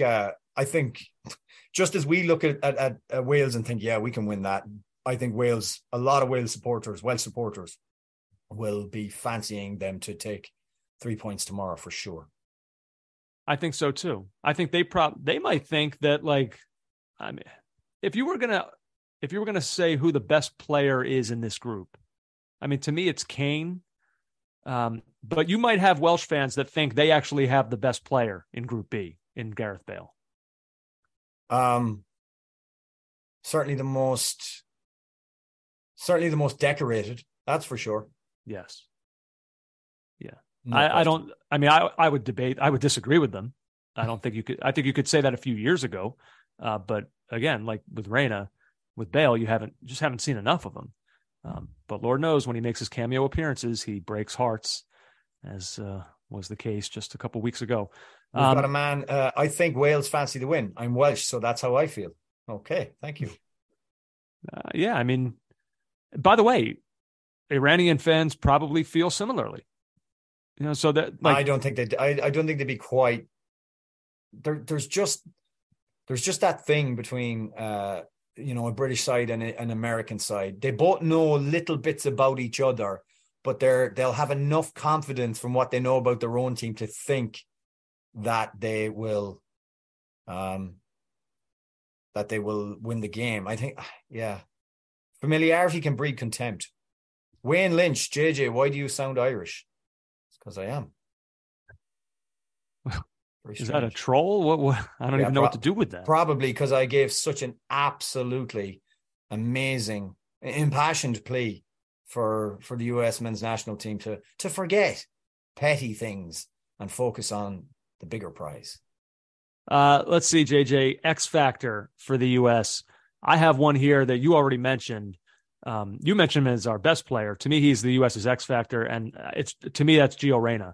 just as we look at Wales and think, yeah, we can win that, I think a lot of Wales supporters, Welsh supporters, will be fancying them to take 3 points tomorrow for sure. I think so too. I think they might think that, like, I mean, if you were gonna say who the best player is in this group, I mean, to me, it's Kane. But you might have Welsh fans that think they actually have the best player in Group B in Gareth Bale. Certainly the most decorated. That's for sure. Yes. Yeah. No I would disagree with them. I think you could say that a few years ago. But again, like with Reina, with Bale, you just haven't seen enough of him. But Lord knows when he makes his cameo appearances, he breaks hearts, as was the case just a couple weeks ago. We've got a man. I think Wales fancy the win. I'm Welsh, so that's how I feel. Okay, thank you. Yeah, I mean, by the way, Iranian fans probably feel similarly. So that, like, I don't think they'd be quite. There's just that thing between a British side and an American side. They both know little bits about each other, but they'll have enough confidence from what they know about their own team to think that they will win the game. I think, yeah. Familiarity can breed contempt. Wayne Lynch, JJ, why do you sound Irish? It's because I am. Is that a troll? What? I don't even know what to do with that. Probably because I gave such an absolutely amazing, impassioned plea for the US men's national team to forget petty things and focus on the bigger prize. Let's see, JJ, X Factor for the US. I have one here that you already mentioned. You mentioned him as our best player. To me, he's the US's X Factor, and to me that's Gio Reyna.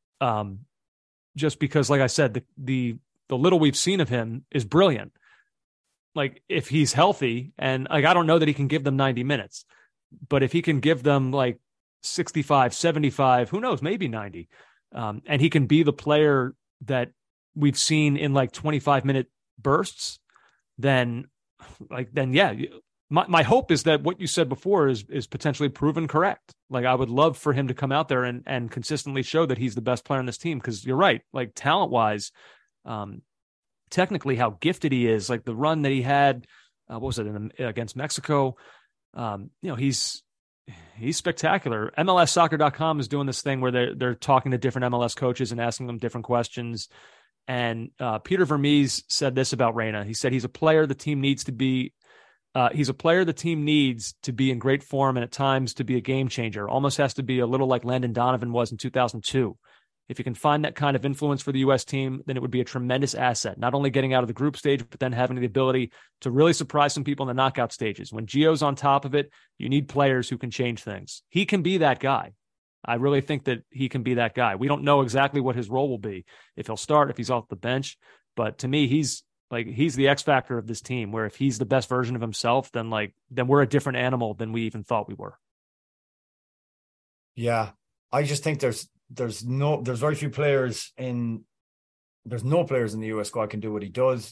Just because, like I said, the little we've seen of him is brilliant. Like, if he's healthy, and like, I don't know that he can give them 90 minutes, but if he can give them like 65, 75, who knows, maybe 90, and he can be the player that we've seen in like 25-minute bursts, then yeah. My hope is that what you said before is potentially proven correct. Like, I would love for him to come out there and consistently show that he's the best player on this team. Because you're right, like, talent-wise, technically how gifted he is, like the run that he had, what was it, against Mexico? He's spectacular. MLSsoccer.com is doing this thing where they're talking to different MLS coaches and asking them different questions. And Peter Vermees said this about Reyna. He said he's a player the team needs to be. He's a player the team needs to be in great form and at times to be a game changer. Almost has to be a little like Landon Donovan was in 2002. If you can find that kind of influence for the U.S. team, then it would be a tremendous asset, not only getting out of the group stage, but then having the ability to really surprise some people in the knockout stages. When Gio's on top of it, you need players who can change things. He can be that guy. I really think that he can be that guy. We don't know exactly what his role will be, if he'll start, if he's off the bench. But to me, he's the X factor of this team, where if he's the best version of himself, then we're a different animal than we even thought we were. Yeah. I just think there's very few players there's no players in the US squad can do what he does.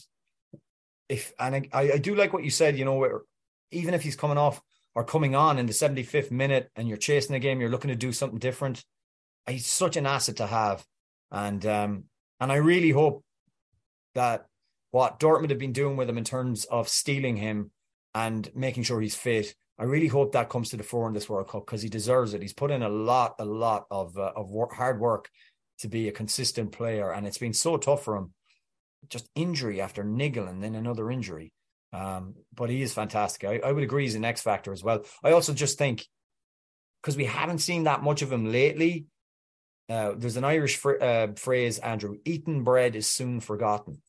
I do like what you said, where even if he's coming off or coming on in the 75th minute and you're chasing the game, you're looking to do something different. He's such an asset to have. And I really hope that what Dortmund have been doing with him in terms of stealing him and making sure he's fit, I really hope that comes to the fore in this World Cup, because he deserves it. He's put in a lot of hard work to be a consistent player, and it's been so tough for him. Just injury after niggle and then another injury. But he is fantastic. I would agree he's an X factor as well. I also just think, because we haven't seen that much of him lately, there's an Irish phrase, Andrew, eaten bread is soon forgotten.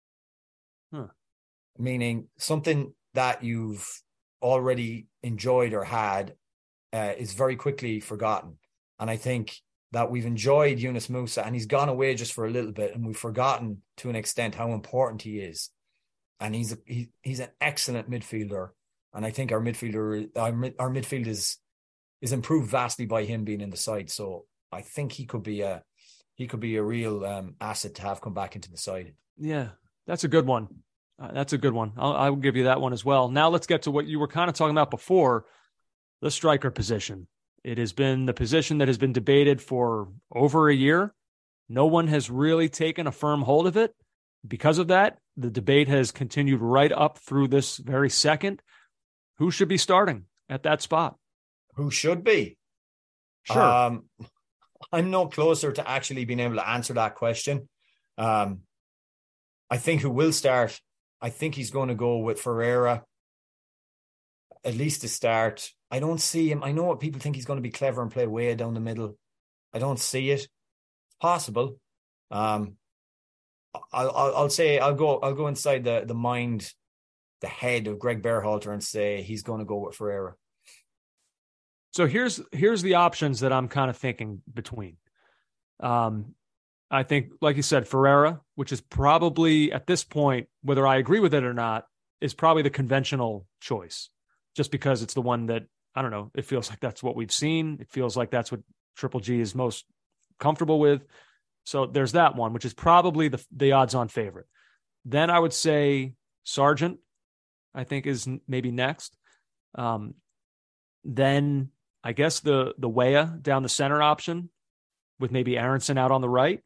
Meaning something that you've already enjoyed or had is very quickly forgotten. And I think that we've enjoyed Yunus Musah, and he's gone away just for a little bit, and we've forgotten to an extent how important he is. And he's an excellent midfielder, and I think our midfield is improved vastly by him being in the side. So I think he could be a real asset to have come back into the side. Yeah, that's a good one. That's a good one. I will give you that one as well. Now let's get to what you were kind of talking about before, the striker position. It has been the position that has been debated for over a year. No one has really taken a firm hold of it. Because of that, the debate has continued right up through this very second. Who should be starting at that spot? Who should be? Sure. I'm no closer to actually being able to answer that question. I think who will start, I think he's going to go with Ferreira, at least to start. I don't see him. I know what people think he's going to be clever and play way down the middle. I don't see it. It's possible. I'll go inside the mind, the head of Greg Berhalter, and say he's going to go with Ferreira. So here's the options that I'm kind of thinking between. I think, like you said, Ferreira, which is probably at this point, whether I agree with it or not, is probably the conventional choice, just because it's the one that, I don't know, it feels like that's what we've seen. It feels like that's what Triple G is most comfortable with. So there's that one, which is probably the odds-on favorite. Then I would say Sargent, I think, is maybe next. Then I guess the Weah down the center option with maybe Aronson out on the right.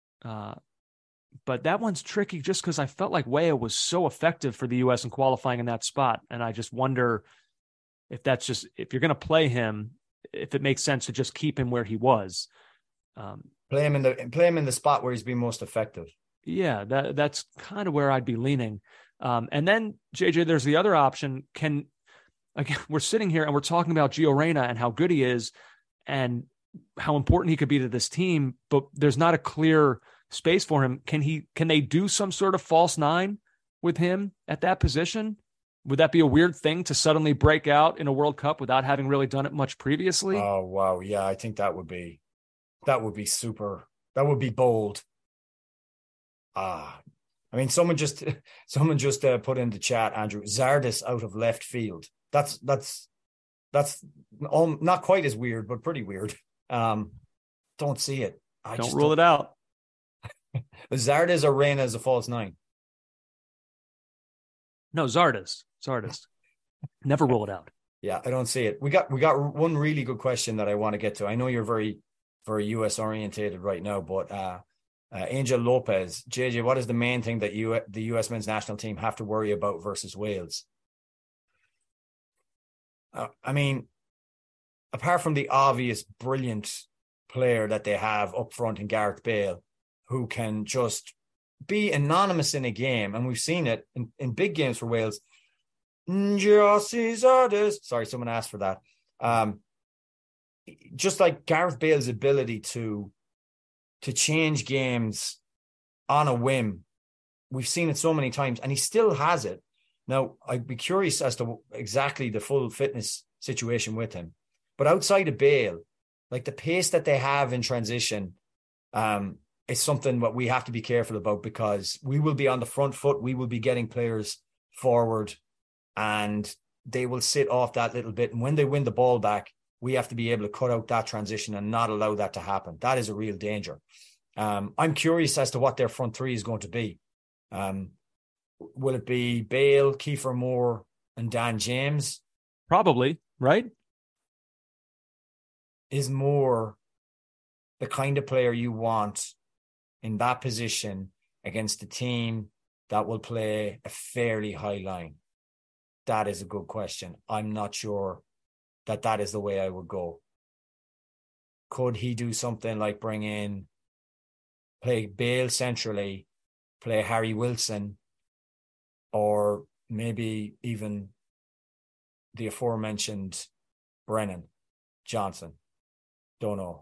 But that one's tricky just because I felt like Weah was so effective for the U.S. in qualifying in that spot. And I just wonder if if you're going to play him, if it makes sense to just keep him where he was. Play him in the spot where he's been most effective. Yeah, that's kind of where I'd be leaning. And then, JJ, there's the other option. Again, we're sitting here and we're talking about Gio Reyna and how good he is and how important he could be to this team, but there's not a clear space for him. Can they do some sort of false nine with him at that position? Would that be a weird thing to suddenly break out in a World Cup without having really done it much previously? Oh, wow. Yeah, I think that would be super. That would be bold. I mean, someone just put in the chat, Andrew, Zardes out of left field. That's not quite as weird, but pretty weird. Don't see it. Don't rule it out. Zardes or Reyna as a false nine? No, Zardes. Never rule it out. Yeah, I don't see it. We got one really good question that I want to get to. I know you're very, very US orientated right now, but Angel Lopez, JJ, what is the main thing that the US men's national team have to worry about versus Wales? I mean, apart from the obvious brilliant player that they have up front in Gareth Bale, who can just be anonymous in a game, and we've seen it in big games for Wales. Sorry, someone asked for that. Just like Gareth Bale's ability to to change games on a whim. We've seen it so many times, and he still has it. Now, I'd be curious as to exactly the full fitness situation with him. But outside of Bale, like the pace that they have in transition, is something that we have to be careful about, because we will be on the front foot. We will be getting players forward, and they will sit off that little bit. And when they win the ball back, we have to be able to cut out that transition and not allow that to happen. That is a real danger. I'm curious as to what their front three is going to be. Will it be Bale, Kiefer Moore, and Dan James? Probably, right? Is Moore the kind of player you want in that position against a team that will play a fairly high line? That is a good question. I'm not sure that is the way I would go. Could he do something like play Bale centrally, play Harry Wilson, or maybe even the aforementioned Brennan Johnson? Don't know.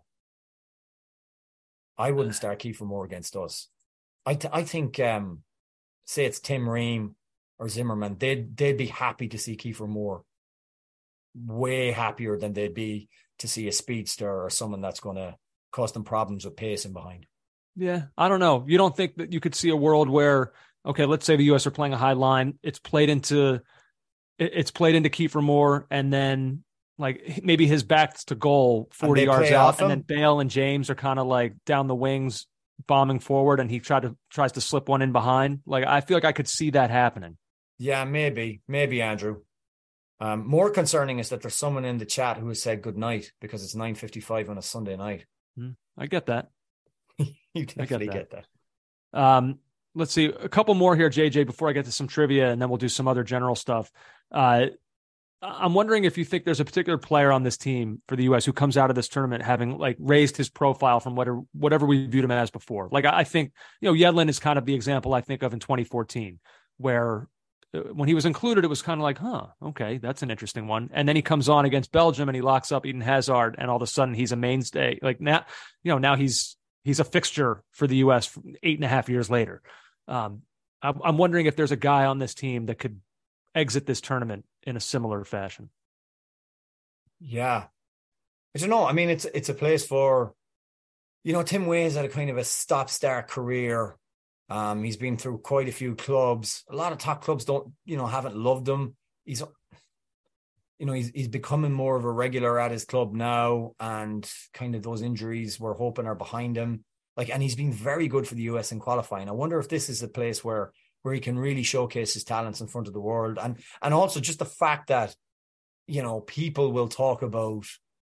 I wouldn't start Kiefer Moore against us. I think, say it's Tim Ream or Zimmerman, they'd be happy to see Kiefer Moore. Way happier than they'd be to see a speedster or someone that's going to cause them problems with pacing behind. Yeah, I don't know. You don't think that you could see a world where, okay, let's say the U.S. are playing a high line, it's played into Kiefer Moore, and then like maybe his back's to goal 40 yards out, and then Bale and James are kind of like down the wings bombing forward, and he tries to slip one in behind. Like, I feel like I could see that happening. Yeah, maybe Andrew. More concerning is that there's someone in the chat who has said good night because it's 9:55 on a Sunday night. I get that. You definitely get that. Let's see a couple more here, JJ, before I get to some trivia, and then we'll do some other general stuff. I'm wondering if you think there's a particular player on this team for the U.S. who comes out of this tournament having like raised his profile from whatever we viewed him as before. Like, I think, Yedlin is kind of the example I think of in 2014, where when he was included, it was kind of like, okay, that's an interesting one. And then he comes on against Belgium and he locks up Eden Hazard, and all of a sudden he's a mainstay. Like now he's a fixture for the U.S. 8.5 years later. I'm wondering if there's a guy on this team that could exit this tournament in a similar fashion. Yeah. I don't know. I mean, it's a place for, Tim Weah's had a kind of a stop-start career. He's been through quite a few clubs. A lot of top clubs haven't loved him. He's becoming more of a regular at his club now, and kind of those injuries we're hoping are behind him. And he's been very good for the US in qualifying. I wonder if this is a place where he can really showcase his talents in front of the world. And also just the fact that, people will talk about,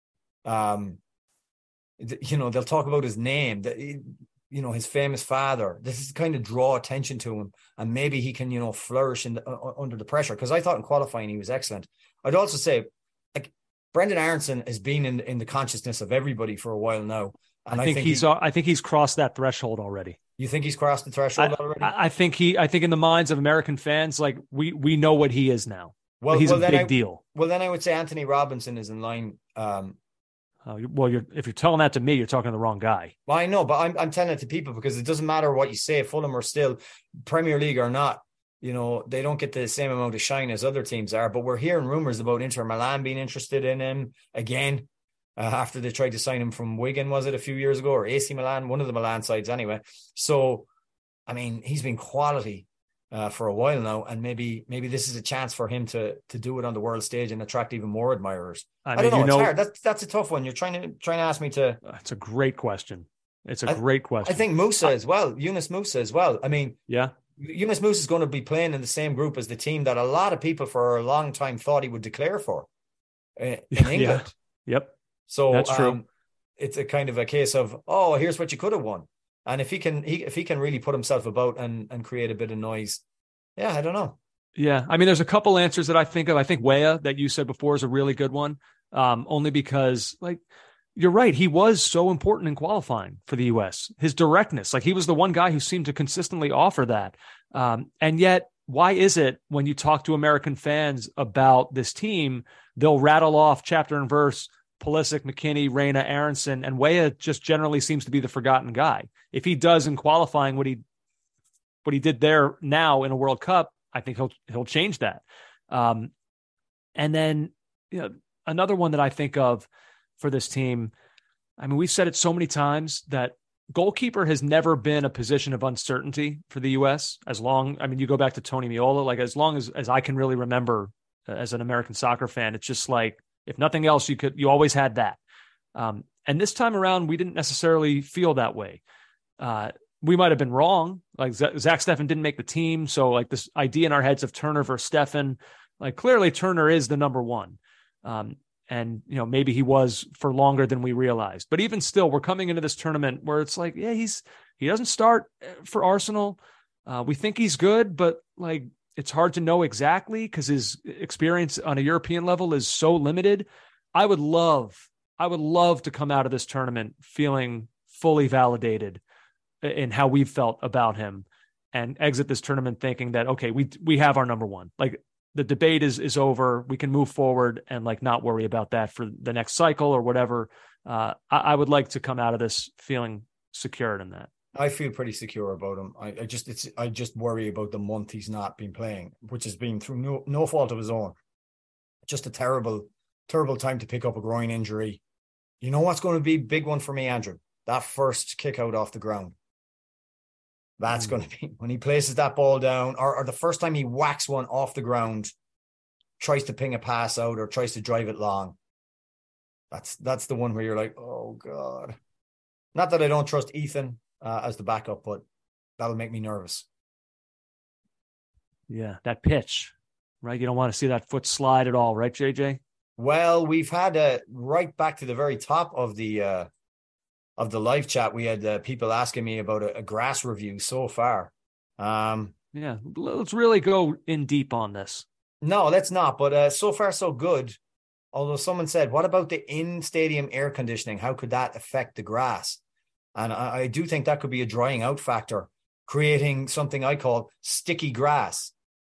they'll talk about his name, his famous father. This is kind of draw attention to him, and maybe he can, flourish under the pressure. Because I thought in qualifying he was excellent. I'd also say, Brendan Aronson has been in the consciousness of everybody for a while now. And I think he's crossed that threshold already. You think he's crossed the threshold already? I think in the minds of American fans, like we know what he is now. Well, he's a big deal. Well, then I would say Anthony Robinson is in line. If you're telling that to me, you're talking to the wrong guy. Well, I know, but I'm telling it to people because it doesn't matter what you say. Fulham are still Premier League or not. They don't get the same amount of shine as other teams are. But we're hearing rumors about Inter Milan being interested in him again. After they tried to sign him from Wigan, was it a few years ago, or AC Milan, one of the Milan sides anyway. So, I mean, he's been quality for a while now, and maybe this is a chance for him to do it on the world stage and attract even more admirers. I don't know. It's hard. That's a tough one. You're trying to ask me to. It's a great question. It's a great question. I think Musa as well, Yunus Musa as well. I mean, yeah. Yunus Musa is going to be playing in the same group as the team that a lot of people for a long time thought he would declare for in England. Yeah. Yep. So that's true. It's a kind of a case of, here's what you could have won. And if he can really put himself about and create a bit of noise, I don't know. Yeah. I mean, there's a couple answers that I think of. I think Weah that you said before is a really good one. Only because you're right. He was so important in qualifying for the US, his directness, he was the one guy who seemed to consistently offer that. And yet, why is it when you talk to American fans about this team, they'll rattle off chapter and verse Pulisic, McKinney, Reyna, Aronson, and Weah just generally seems to be the forgotten guy. If he does in qualifying what he did there now in a World Cup, I think he'll change that. And then, another one that I think of for this team, I mean, we've said it so many times that goalkeeper has never been a position of uncertainty for the U.S. You go back to Tony Meola, like as long as I can really remember as an American soccer fan, it's just like, if nothing else, you always had that. And this time around, we didn't necessarily feel that way. We might've been wrong. Like Zach Steffen didn't make the team. So like this idea in our heads of Turner versus Steffen, like clearly Turner is the number one. And maybe he was for longer than we realized, but even still, we're coming into this tournament where it's like, yeah, he doesn't start for Arsenal. We think he's good, but like, it's hard to know exactly because his experience on a European level is so limited. I would love to come out of this tournament feeling fully validated in how we've felt about him and exit this tournament thinking that, okay, we have our number one. Like the debate is over. We can move forward and like not worry about that for the next cycle or whatever. I would like to come out of this feeling secured in that. I feel pretty secure about him. I just worry about the month he's not been playing, which has been through no fault of his own. Just a terrible time to pick up a groin injury. You know what's going to be a big one for me, Andrew? That first kick out off the ground. That's going to be when he places that ball down, or the first time he whacks one off the ground, tries to ping a pass out or tries to drive it long. That's the one where you're like, oh God. Not that I don't trust Ethan as the backup, but that'll make me nervous. Yeah, that pitch, right? You don't want to see that foot slide at all, right, JJ? Well, we've had right back to the very top of the live chat. We had people asking me about a grass review so far. Yeah, let's really go in deep on this. No, let's not. But so far, so good. Although someone said, what about the in-stadium air conditioning? How could that affect the grass? And I do think that could be a drying out factor, creating something I call sticky grass.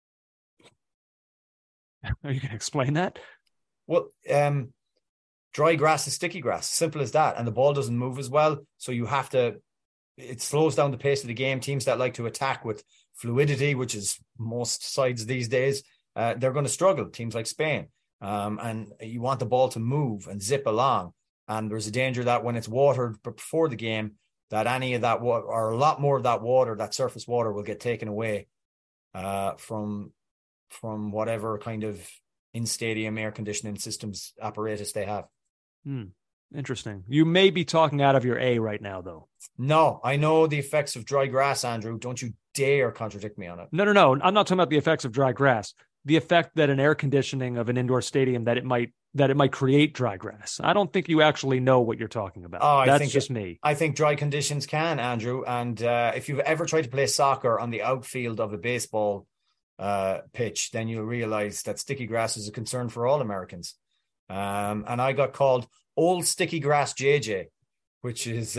Are you going to explain that? Well, dry grass is sticky grass. Simple as that. And the ball doesn't move as well. So it slows down the pace of the game. Teams that like to attack with fluidity, which is most sides these days, they're going to struggle. Teams like Spain. And you want the ball to move and zip along. And there's a danger that when it's watered before the game, that any of that water, or a lot more of that water, that surface water, will get taken away from whatever kind of in-stadium air conditioning systems apparatus they have. Interesting. You may be talking out of your A right now, though. No, I know the effects of dry grass, Andrew. Don't you dare contradict me on it. No. I'm not talking about the effects of dry grass. The effect that an air conditioning of an indoor stadium that it might create dry grass. I don't think you actually know what you're talking about. That's just me. I think dry conditions can, Andrew. And if you've ever tried to play soccer on the outfield of a baseball pitch, then you'll realize that sticky grass is a concern for all Americans. And I got called Old Sticky Grass JJ, which is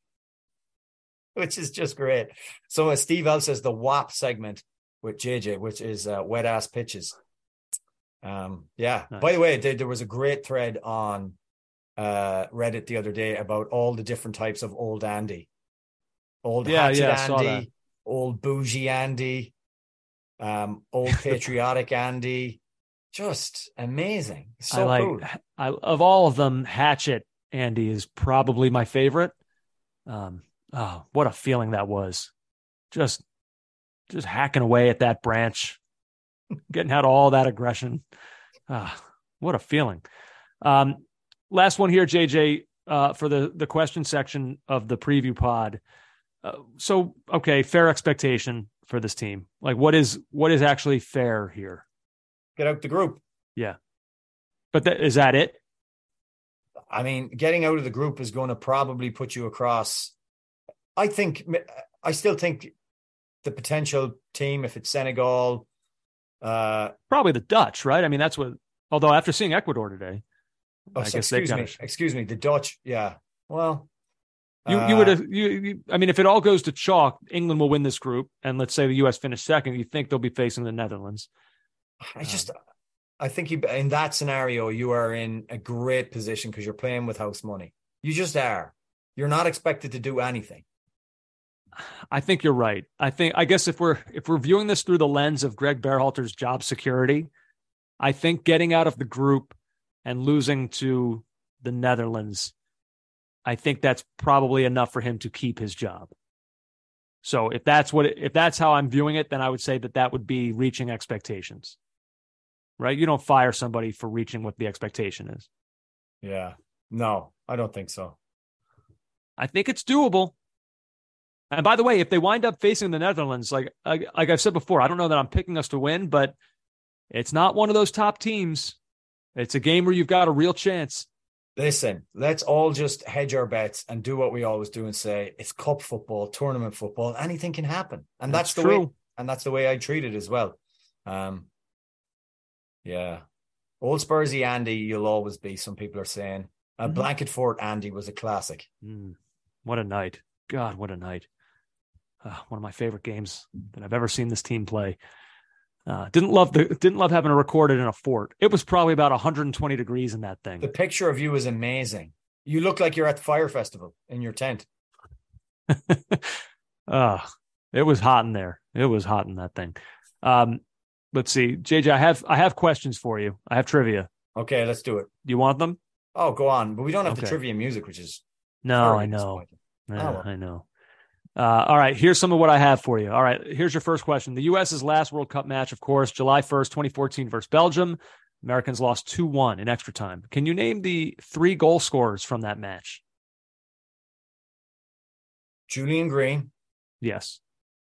just great. So as Steve L says, the WAP segment with JJ, which is wet ass pitches. Nice. By the way, there was a great thread on Reddit the other day about all the different types of old Andy. Old hatchet Andy, old bougie Andy, old patriotic Andy. Just amazing. So cool. Of all of them, Hatchet Andy is probably my favorite. What a feeling that was. Just hacking away at that branch, getting out all that aggression. What a feeling. Last one here, JJ, for the question section of the preview pod. Okay, fair expectation for this team. Like what is actually fair here? Get out the group. Yeah. But is that it? I mean, getting out of the group is going to probably put you across. I still think the potential team, if it's Senegal, probably the Dutch, right? I mean, that's what, although after seeing Ecuador today, excuse me, the Dutch. Yeah. Well, you would have, I mean, if it all goes to chalk, England will win this group. And let's say the U.S. finish second, you think they'll be facing the Netherlands. I think in that scenario, you are in a great position because you're playing with house money. You just are. You're not expected to do anything. I think you're right. I guess if we're viewing this through the lens of Greg Berhalter's job security, I think getting out of the group and losing to the Netherlands, I think that's probably enough for him to keep his job. So if that's how I'm viewing it, then I would say that would be reaching expectations, right? You don't fire somebody for reaching what the expectation is. Yeah. No, I don't think so. I think it's doable. And by the way, if they wind up facing the Netherlands, like I've said before, I don't know that I'm picking us to win, but it's not one of those top teams. It's a game where you've got a real chance. Listen, let's all just hedge our bets and do what we always do and say it's cup football, tournament football, anything can happen. And that's the true. way, and that's the way I treat it as well. Yeah. Old Spursy Andy, you'll always be, some people are saying. Blanket Fort Andy was a classic. What a night. God, what a night. One of my favorite games that I've ever seen this team play. Didn't love having to record it in a fort. It was probably about 120 degrees in that thing. The picture of you is amazing. You look like you're at the fire festival in your tent. It was hot in there. It was hot in that thing. Let's see, JJ, I have questions for you. I have trivia. Okay, let's do it. You want them? Oh, go on. But we don't have the trivia music, which is no, I know. I know. All right, here's some of what I have for you. All right, here's your first question. The U.S.'s last World Cup match, of course, July 1st, 2014 versus Belgium. Americans lost 2-1 in extra time. Can you name the 3 goal scorers from that match? Julian Green. Yes.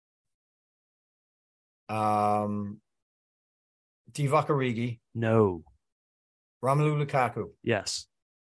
Divock Origi. No. Romelu Lukaku. Yes.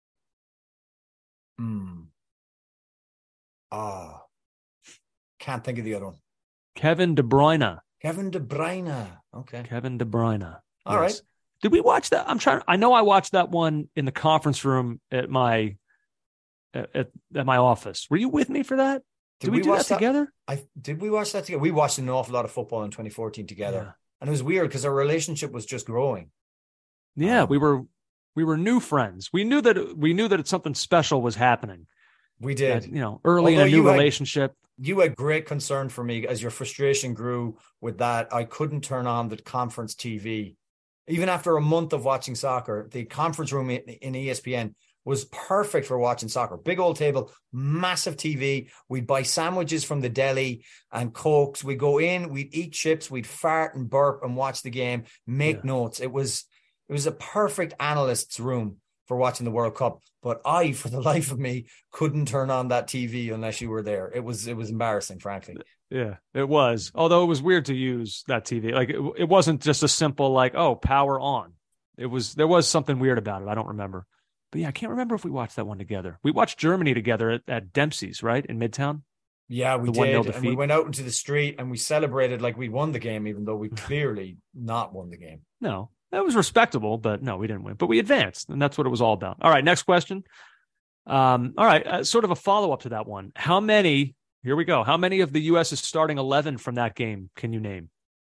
Can't think of the other one. Kevin De Bruyne. Kevin De Bruyne. Okay. Kevin De Bruyne. All right. Did we watch that? I know I watched that one in the conference room at my office. Were you with me for that? Did we do that together? Did we watch that together? We watched an awful lot of football in 2014 together. Yeah. And it was weird because our relationship was just growing. Yeah, we were new friends. We knew that something special was happening. We did. Early in a new relationship. You had great concern for me as your frustration grew with that. I couldn't turn on the conference TV. Even after a month of watching soccer, the conference room in ESPN was perfect for watching soccer. Big old table, massive TV. We'd buy sandwiches from the deli and Cokes. We'd go in, we'd eat chips, we'd fart and burp and watch the game, make notes. It was a perfect analyst's room for watching the World Cup. But I, for the life of me, couldn't turn on that TV unless you were there. It was embarrassing, frankly. Yeah, it was. Although it was weird to use that TV. Like it wasn't just a simple like, oh, power on. There was something weird about it. I don't remember. But yeah, I can't remember if we watched that one together. We watched Germany together at Dempsey's, right? In Midtown. Yeah, we did. And we went out into the street and we celebrated like we won the game, even though we clearly not won the game. No. That was respectable, but no, we didn't win. But we advanced, and that's what it was all about. All right, next question. All right, sort of a follow-up to that one. Here we go. How many of the U.S.'s starting 11 from that game can you name?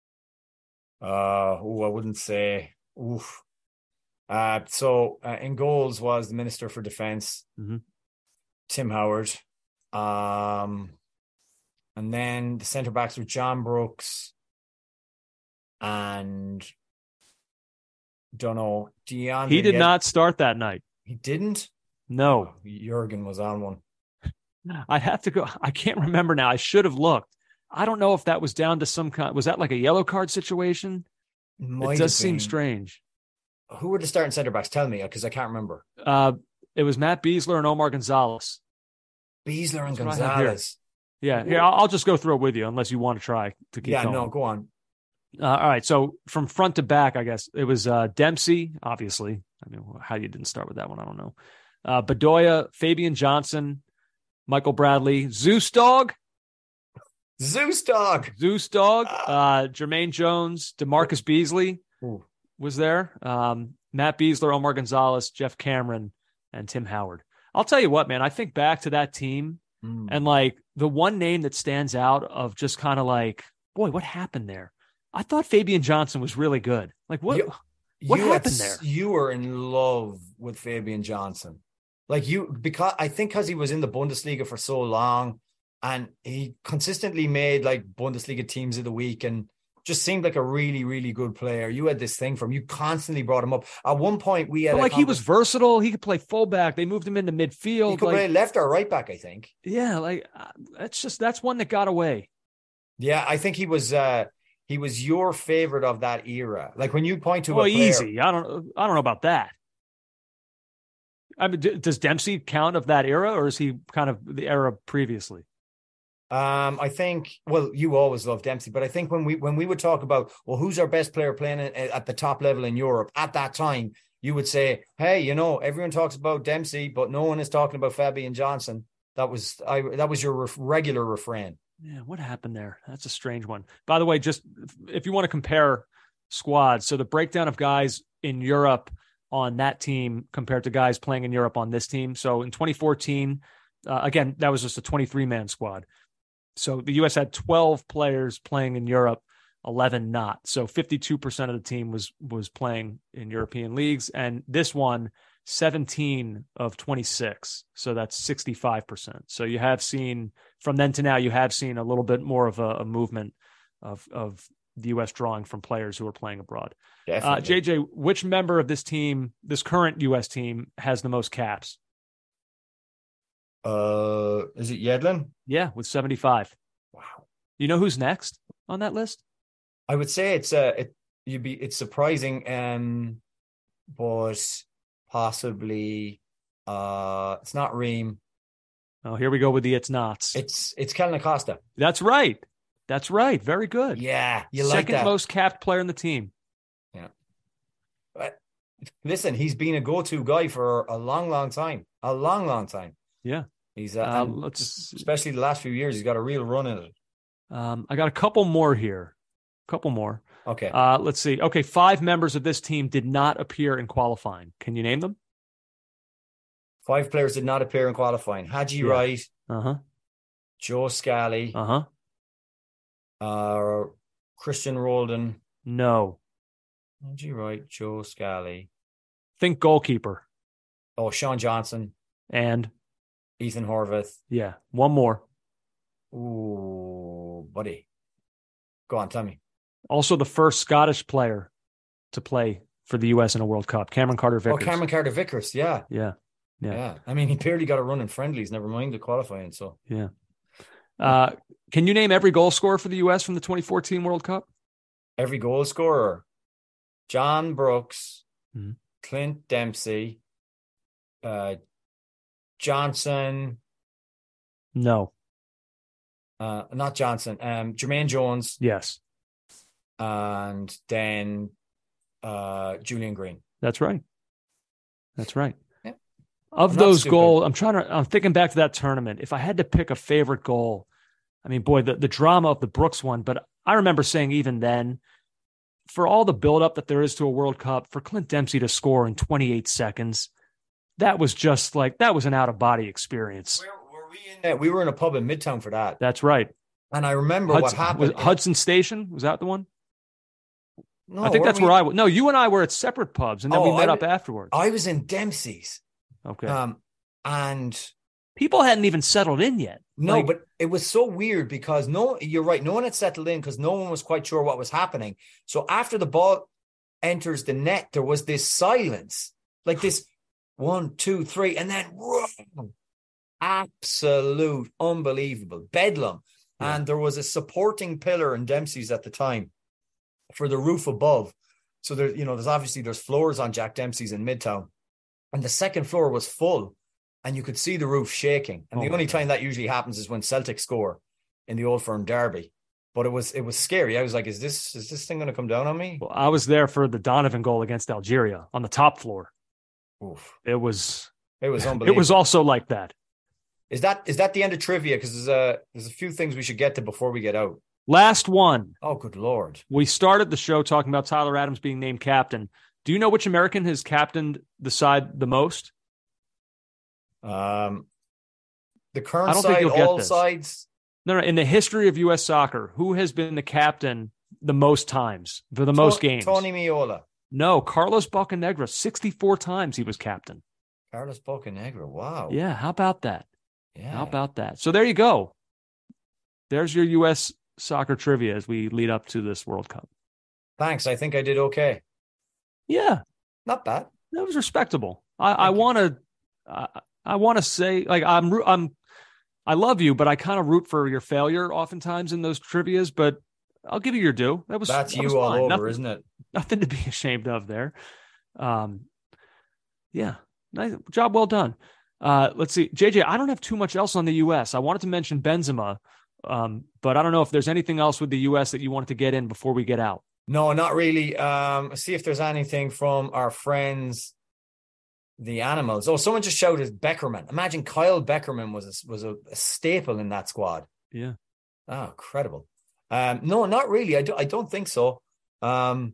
I wouldn't say. Oof. So in goals was the Minister for Defence, Tim Howard. And then the centre-backs were John Brooks and... Don't know. He did not start that night. He didn't? No. Jurgen was on one. I'd have to go. I can't remember now. I should have looked. I don't know if that was down to some kind. Was that like a yellow card situation? It does seem strange. Who were the starting centre backs? Tell me, because I can't remember. It was Matt Besler and Omar Gonzalez. Besler and Gonzalez. Yeah. Here, I'll just go through it with you unless you want to try to keep going. No, go on. All right, so from front to back, I guess it was Dempsey, obviously. I mean, how you didn't start with that one, I don't know. Bedoya, Fabian Johnson, Michael Bradley, Zeus Dog, Jermaine Jones, DeMarcus Beasley was there. Matt Besler, Omar Gonzalez, Jeff Cameron, and Tim Howard. I'll tell you what, man, I think back to that team and like the one name that stands out of just kind of like, boy, what happened there? I thought Fabian Johnson was really good. Like what? What happened there? You were in love with Fabian Johnson. Because he was in the Bundesliga for so long and he consistently made like Bundesliga teams of the week and just seemed like a really, really good player. You had this thing from you constantly brought him up. At one point we had he was versatile. He could play fullback. They moved him into midfield. He could play left or right back, I think. Yeah, that's one that got away. Yeah, I think he was your favorite of that era. Like when you point to a player, easy. I don't know about that. I mean, does Dempsey count of that era, or is he kind of the era previously? I think. Well, you always love Dempsey, but I think when we would talk about who's our best player playing at the top level in Europe at that time, you would say, hey, everyone talks about Dempsey, but no one is talking about Fabian Johnson. That was your regular refrain. Yeah, what happened there? That's a strange one. By the way, just if you want to compare squads, so the breakdown of guys in Europe on that team compared to guys playing in Europe on this team. So in 2014, again, that was just a 23-man squad. So the U.S. had 12 players playing in Europe, 11 not. So 52% of the team was playing in European leagues. And this one, 17 of 26. So that's 65%. So you have seen, from then to now, you have seen a little bit more of a movement of the U.S. drawing from players who are playing abroad. JJ, which member of this team, this current U.S. team, has the most caps? Is it Yedlin? Yeah, with 75. Wow. You know who's next on that list? I would say it's surprising, but possibly it's not Ream. Oh, here we go with the it's nots. It's Kellen Acosta. That's right. Very good. Yeah, you like that. Second most capped player in the team. Yeah. But listen, he's been a go-to guy for a long, long time. A long, long time. Yeah. He's especially the last few years, he's got a real run in it. I got a couple more here. Okay. Let's see. Okay, 5 members of this team did not appear in qualifying. Can you name them? 5 players did not appear in qualifying. Haji Wright. Joe Scally. Christian Roldan. No. Haji Wright, Joe Scally. Think goalkeeper. Oh, Sean Johnson. And? Ethan Horvath. Yeah. One more. Ooh, buddy. Go on, tell me. Also the first Scottish player to play for the U.S. in a World Cup, Cameron Carter-Vickers. Oh, Cameron Carter-Vickers, yeah. Yeah. I mean, he barely got a run in friendlies, never mind the qualifying, so. Yeah. Can you name every goal scorer for the U.S. from the 2014 World Cup? Every goal scorer? John Brooks, Clint Dempsey, Johnson. No. Not Johnson. Jermaine Jones. Yes. And then Julian Green. That's right. Yeah. Of those goals, I'm thinking back to that tournament. If I had to pick a favorite goal, I mean, boy, the drama of the Brooks one, but I remember saying even then, for all the buildup that there is to a World Cup, for Clint Dempsey to score in 28 seconds, that was an out-of-body experience. Where were we in that? We were in a pub in Midtown for that. That's right. And I remember what happened. Hudson Station? Was that the one? No, I think that's where I was. No, you and I were at separate pubs, and then we met up afterwards. I was in Dempsey's. Okay. And people hadn't even settled in yet. No, but it was so weird because you're right. No one had settled in because no one was quite sure what was happening. So after the ball enters the net, there was this silence, like this 1, 2, 3, and then whoa, absolute unbelievable bedlam. Yeah. And there was a supporting pillar in Dempsey's at the time for the roof above. So there's floors on Jack Dempsey's in Midtown, and the second floor was full. And you could see the roof shaking. And the only time that usually happens is when Celtic score in the Old Firm derby. But it was scary. I was like, is this thing going to come down on me? Well, I was there for the Donovan goal against Algeria on the top floor. Oof. It was unbelievable. It was also like that. Is that the end of trivia? Because there's a few things we should get to before we get out. Last one. Oh, good Lord. We started the show talking about Tyler Adams being named captain. Do you know which American has captained the side the most? The current side, all sides. No, in the history of U.S. soccer, who has been the captain the most times for the most games? Tony Meola. No, Carlos Bocanegra, 64 times he was captain. Carlos Bocanegra, wow. Yeah, how about that? Yeah. How about that? So there you go. There's your U.S. soccer trivia as we lead up to this World Cup. Thanks. I think I did okay. Yeah. Not bad. That was respectable. I want to say, like, I love you, but I kind of root for your failure oftentimes in those trivias, but I'll give you your due. That's you all over, isn't it? Nothing to be ashamed of there. Yeah. Nice job. Well done. Let's see. JJ, I don't have too much else on the U.S. I wanted to mention Benzema, but I don't know if there's anything else with the U.S. that you wanted to get in before we get out. No, not really. See if there's anything from our friends, the Animals. Oh, someone just shouted Beckerman. Imagine Kyle Beckerman was a staple in that squad. Yeah. Oh, incredible. No, not really. I don't think so. Kind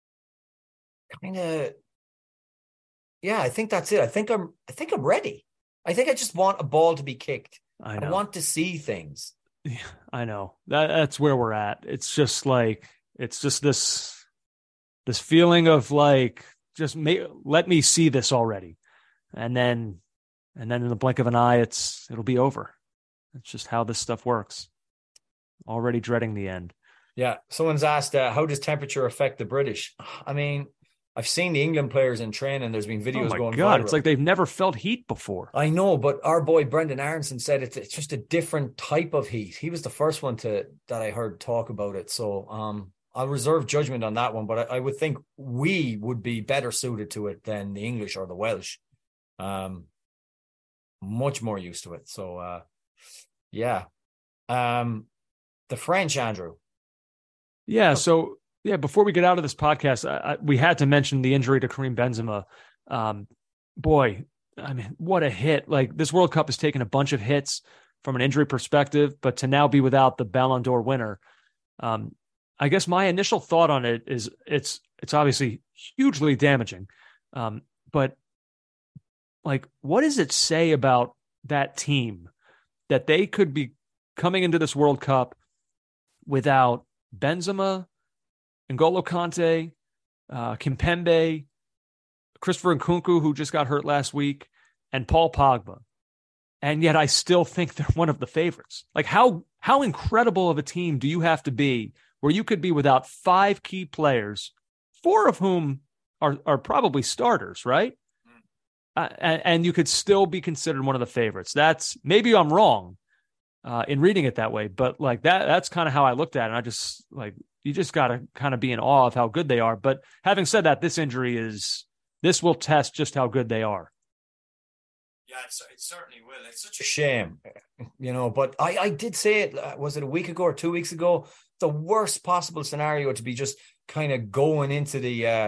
of. Yeah, I think that's it. I think I'm ready. I think I just want a ball to be kicked. I know. I want to see things. Yeah, I know. That's where we're at. It's just this feeling of like, just let me see this already. And then in the blink of an eye, it'll be over. It's just how this stuff works. Already dreading the end. Yeah. Someone's asked, how does temperature affect the British? I mean, I've seen the England players in training. There's been videos going viral. It's like they've never felt heat before. I know, but our boy Brendan Aronson said it's just a different type of heat. He was the first one that I heard talk about it. So I'll reserve judgment on that one, but I would think we would be better suited to it than the English or the Welsh. Much more used to it. So yeah. The French, Andrew. Yeah, so yeah, before we get out of this podcast, we had to mention the injury to Karim Benzema. Boy, I mean, what a hit. Like, this World Cup has taken a bunch of hits from an injury perspective, but to now be without the Ballon d'Or winner, I guess my initial thought on it is it's obviously hugely damaging. But like, what does it say about that team that they could be coming into this World Cup without Benzema, N'Golo Kante, Kimpembe, Christopher Nkunku, who just got hurt last week, and Paul Pogba? And yet I still think they're one of the favorites. Like, how incredible of a team do you have to be where you could be without 5 key players, 4 of whom are probably starters, right? And you could still be considered one of the favorites. That's, maybe I'm wrong in reading it that way, but like that's kind of how I looked at it. And I just, like, you just got to kind of be in awe of how good they are. But having said that, this will test just how good they are. Yeah, it certainly will. It's such a shame, but I did say it, was it a week ago or 2 weeks ago? The worst possible scenario to be just kind of going into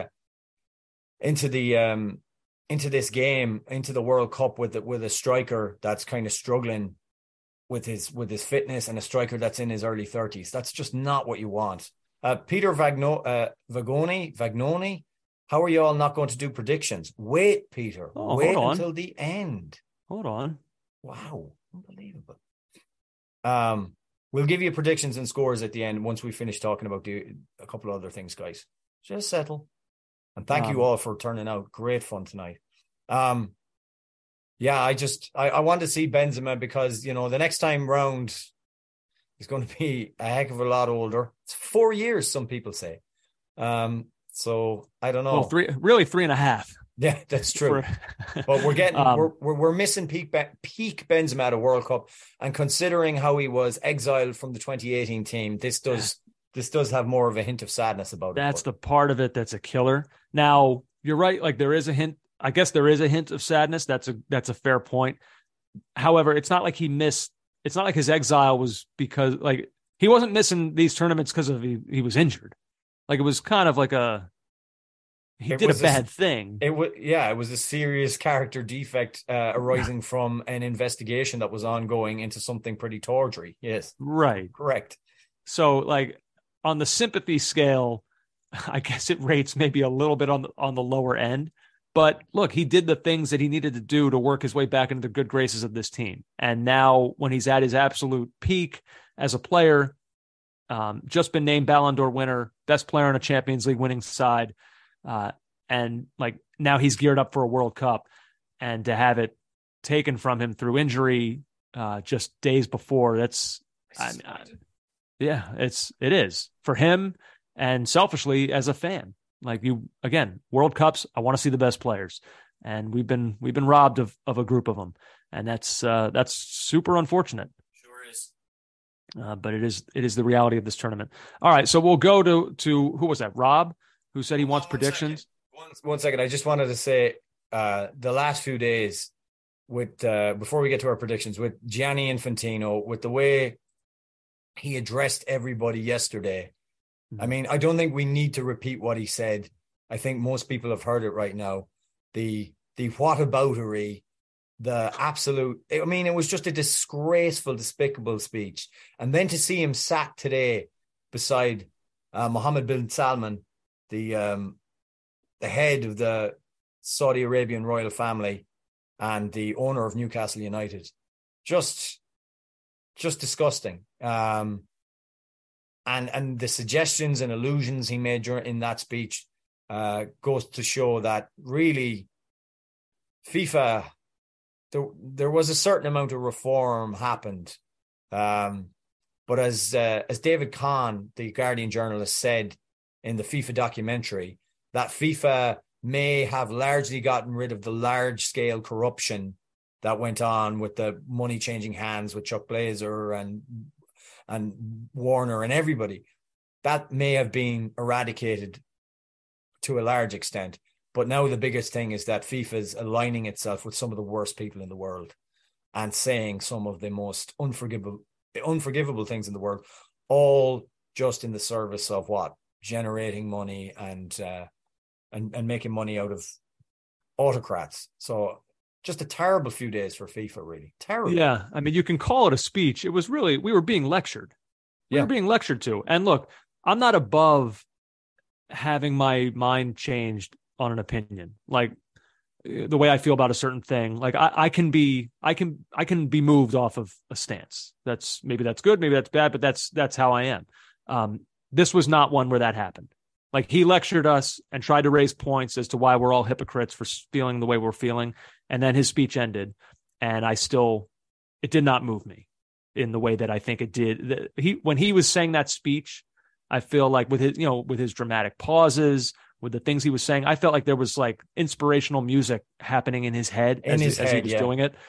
this game, into the World Cup with a striker that's kind of struggling with his fitness, and a striker that's in his early 30s. That's just not what you want. Peter Vagnoni, how are you all not going to do predictions? Wait, Peter. Wait until the end. Hold on. Wow. Unbelievable. We'll give you predictions and scores at the end once we finish talking about a couple of other things, guys. Just settle. And thank you all for turning out. Great fun tonight. Yeah, I want to see Benzema because, the next time round he's going to be a heck of a lot older. It's 4 years, some people say. So I don't know. Well, 3.5. Yeah, that's true. But we're getting we're missing peak Benzema at a World Cup, and considering how he was exiled from the 2018 team, this does have more of a hint of sadness about it. That's the part of it that's a killer. Now, you're right. Like, there is a hint. I guess there is a hint of sadness. That's a fair point. However, it's not like he missed. It's not like his exile was because, like, he wasn't missing these tournaments because he was injured. Like, it was kind of like he did a bad thing. It was a serious character defect arising from an investigation that was ongoing into something pretty tawdry. Yes. Right. Correct. So, like, on the sympathy scale, I guess it rates maybe a little bit on the lower end. But look, he did the things that he needed to do to work his way back into the good graces of this team. And now, when he's at his absolute peak as a player, just been named Ballon d'Or winner, best player on a Champions League winning side, And like now he's geared up for a World Cup, and to have it taken from him through injury just days before, it is for him, and selfishly as a fan. Like World Cups, I want to see the best players, and we've been robbed of a group of them, and that's super unfortunate. Sure is. But it is the reality of this tournament. All right, so we'll go to who was that? Rob, who said he wants predictions. One second. I just wanted to say the last few days with before we get to our predictions, with Gianni Infantino, with the way he addressed everybody yesterday. I mean, I don't think we need to repeat what he said. I think most people have heard it right now. The whataboutery, the absolute, I mean, it was just a disgraceful, despicable speech. And then to see him sat today beside Mohammed bin Salman, the head of the Saudi Arabian royal family and the owner of Newcastle United, just disgusting. And the suggestions and allusions he made in that speech goes to show that really FIFA, there was a certain amount of reform happened. But as David Kahn, the Guardian journalist, said in the FIFA documentary, that FIFA may have largely gotten rid of the large-scale corruption that went on with the money changing hands with Chuck Blazer and Warner and everybody. That may have been eradicated to a large extent. But now the biggest thing is that FIFA is aligning itself with some of the worst people in the world and saying some of the most unforgivable things in the world, all just in the service of what? Generating money and making money out of autocrats. So just a terrible few days for FIFA, really. Terrible. Yeah. I mean, you can call it a speech. It was really, we were being lectured. We were being lectured to. And look, I'm not above having my mind changed on an opinion. Like the way I feel about a certain thing. Like I can be moved off of a stance. That's good, maybe that's bad, but that's how I am. This was not one where that happened. Like he lectured us and tried to raise points as to why we're all hypocrites for feeling the way we're feeling. And then his speech ended, and it did not move me in the way that I think it did. When he was saying that speech, I feel like with his dramatic pauses, with the things he was saying, I felt like there was like inspirational music happening in his head as he was doing it.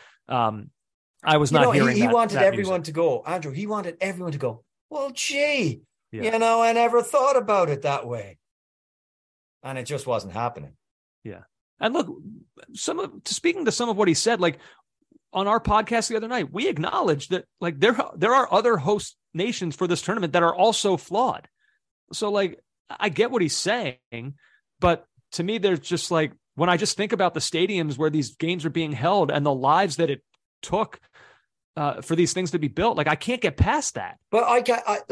I was not hearing that. He wanted that everyone music to go, Andrew. He wanted everyone to go, well, gee, I never thought about it that way. And it just wasn't happening. Yeah. And look, speaking to some of what he said, like on our podcast the other night, we acknowledged that like there are other host nations for this tournament that are also flawed. So like, I get what he's saying, but to me, there's just like, when I just think about the stadiums where these games are being held and the lives that it took for these things to be built, like I can't get past that. But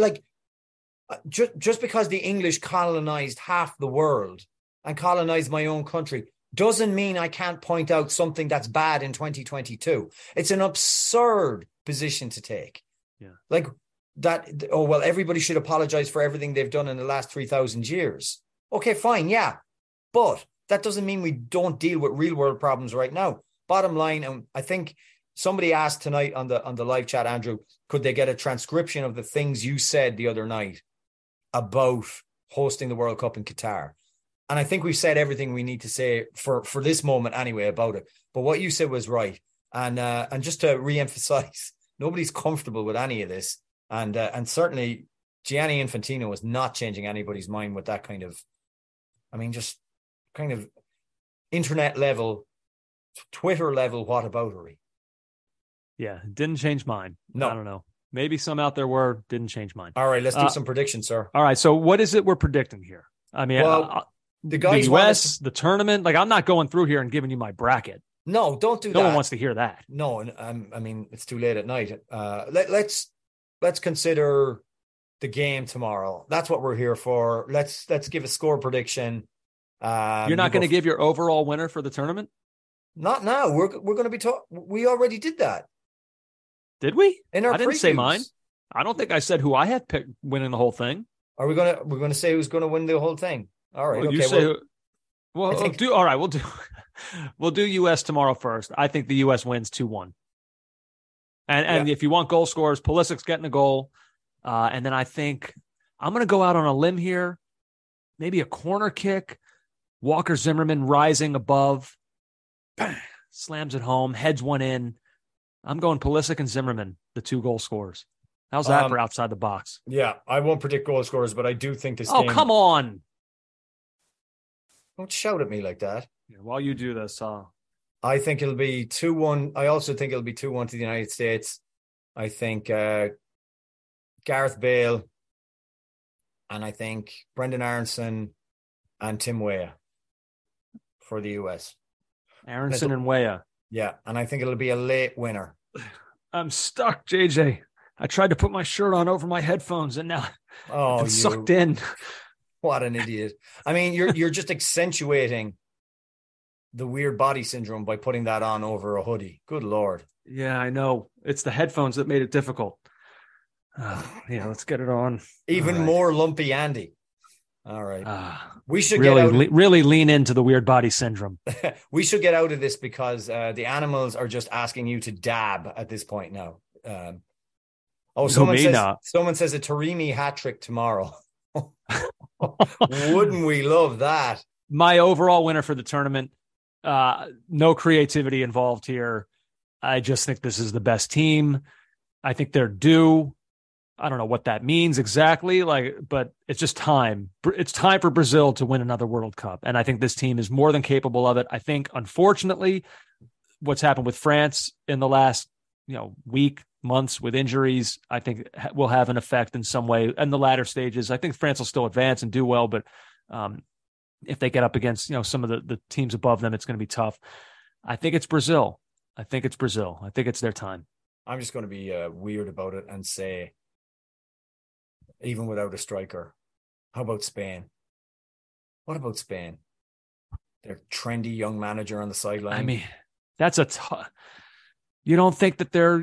just because the English colonized half the world and colonized my own country doesn't mean I can't point out something that's bad in 2022. It's an absurd position to take. Yeah. Like that, everybody should apologize for everything they've done in the last 3,000 years. Okay, fine, yeah. But that doesn't mean we don't deal with real world problems right now. Bottom line, and I think somebody asked tonight on the live chat, Andrew, could they get a transcription of the things you said the other night about hosting the World Cup in Qatar? And I think we've said everything we need to say for this moment anyway about it. But what you said was right. And just to re-emphasize, nobody's comfortable with any of this. And certainly Gianni Infantino is not changing anybody's mind with that kind of, just kind of internet level, Twitter level whataboutery. Yeah, didn't change mine. No. I don't know. Maybe some out there didn't change mine. All right, let's do some predictions, sir. All right, so what is it we're predicting here? The guys, the US, the tournament, like I'm not going through here and giving you my bracket. No, don't do that. No one wants to hear that. No, it's too late at night. Let's consider the game tomorrow. That's what we're here for. Let's give a score prediction. You're not going to give your overall winner for the tournament? Not now. We're going to be we already did that. Did we? I didn't say mine. I don't think I said who I had picked winning the whole thing. Are we're going to say who's going to win the whole thing? All right. Well, okay. You say Well, we'll do U.S. tomorrow first. I think the U.S. wins 2-1. And if you want goal scorers, Pulisic's getting a goal. And then I think I'm going to go out on a limb here. Maybe a corner kick. Walker Zimmerman rising above. Bang, slams it home. Heads one in. I'm going Pulisic and Zimmerman, the 2 goal scorers. How's that for outside the box? Yeah, I won't predict goal scorers, but I do think this game... Oh, come on. Don't shout at me like that. Yeah, while you do this, I think it'll be 2-1. I also think it'll be 2-1 to the United States. I think Gareth Bale and I think Brendan Aronson and Tim Weah for the US. Aronson and Weah. Yeah, and I think it'll be a late winner. I'm stuck, JJ. I tried to put my shirt on over my headphones and now I'm sucked in. What an idiot. I mean, you're just accentuating the weird body syndrome by putting that on over a hoodie. Good Lord. Yeah, I know. It's the headphones that made it difficult. Let's get it on. Even more lumpy Andy. All right. We should really lean into the weird body syndrome. We should get out of this because the animals are just asking you to dab at this point now. Someone says a Taremi hat trick tomorrow. Wouldn't we love that? My overall winner for the tournament, no creativity involved here. I just think this is the best team. I think they're due. I don't know what that means exactly, but it's just time. It's time for Brazil to win another World Cup. And I think this team is more than capable of it. I think, unfortunately, what's happened with France in the last, week, months with injuries, I think will have an effect in some way in the latter stages. I think France will still advance and do well, but if they get up against, some of the teams above them, it's going to be tough. I think it's Brazil. I think it's their time. I'm just going to be weird about it and say, even without a striker, how about Spain? What about Spain? Their trendy young manager on the sideline. I mean, that's you don't think that they're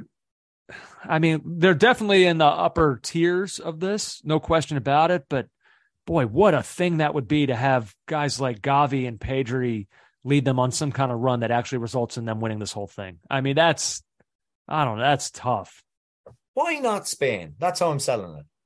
definitely in the upper tiers of this, no question about it. But boy, what a thing that would be to have guys like Gavi and Pedri lead them on some kind of run that actually results in them winning this whole thing. I mean, that's tough. Why not Spain? That's how I'm selling it.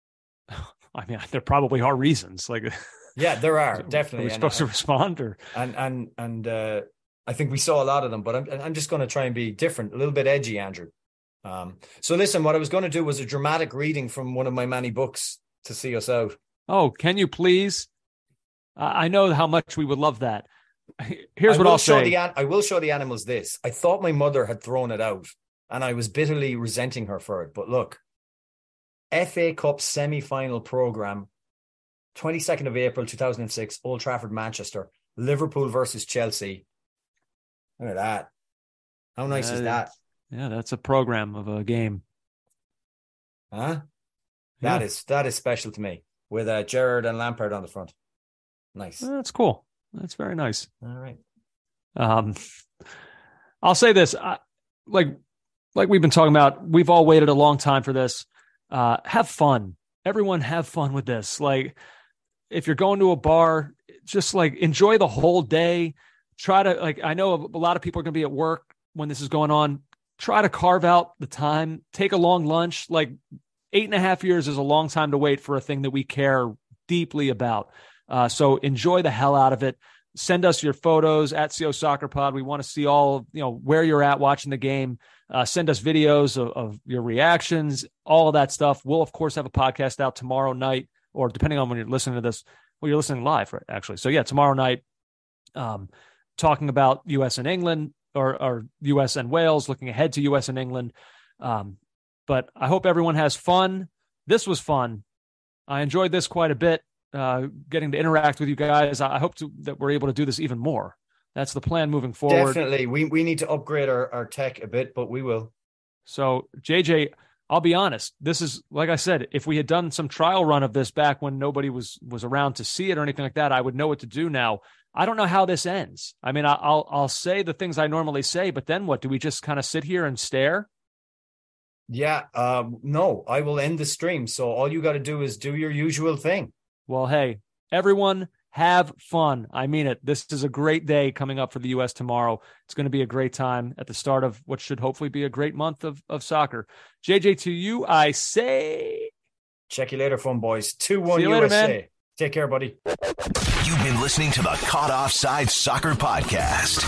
I mean, there probably are reasons. Yeah, there are definitely. Are we supposed to respond, or and I think we saw a lot of them. But I'm just going to try and be different, a little bit edgy, Andrew. So listen, what I was going to do was a dramatic reading from one of my many books to see us out. Oh, can you please? I know how much we would love that. Here's what I'll say. I will show the animals this. I thought my mother had thrown it out, and I was bitterly resenting her for it. But look. FA Cup semi-final programme, 22nd of April 2006, Old Trafford, Manchester. Liverpool versus Chelsea. Look at that. How nice is that? Yeah, that's a program of a game. Huh? Yeah. That is special to me. With Gerrard and Lampard on the front. Nice. That's cool. That's very nice. All right. I'll say this. Like we've been talking about, we've all waited a long time for this. Have fun. Everyone have fun with this. If you're going to a bar, just enjoy the whole day. Try to I know a lot of people are going to be at work when this is going on. Try to carve out the time, take a long lunch. 8.5 years is a long time to wait for a thing that we care deeply about. So enjoy the hell out of it. Send us your photos at CO Soccer Pod. We want to see all, where you're at watching the game. Send us videos of your reactions, all of that stuff. We'll, of course, have a podcast out tomorrow night, or depending on when you're listening to this. Well, you're listening live, right? Actually. So, yeah, tomorrow night, talking about U.S. and England or U.S. and Wales, looking ahead to U.S. and England. But I hope everyone has fun. This was fun. I enjoyed this quite a bit, getting to interact with you guys. I hope that we're able to do this even more. That's the plan moving forward. Definitely. We need to upgrade our tech a bit, but we will. So, JJ, I'll be honest. This is, like I said, if we had done some trial run of this back when nobody was around to see it or anything like that, I would know what to do now. I don't know how this ends. I mean, I'll say the things I normally say, but then what? Do we just kind of sit here and stare? Yeah. No, I will end the stream. So all you got to do is do your usual thing. Well, hey, everyone, Have fun. I mean it. This is a great day coming up for the U.S. tomorrow. It's going to be a great time at the start of what should hopefully be a great month of soccer. JJ, to you, I say... Check you later, fun boys. 2-1 USA. Later, man. Take care, buddy. You've been listening to the Caught Offside Soccer Podcast.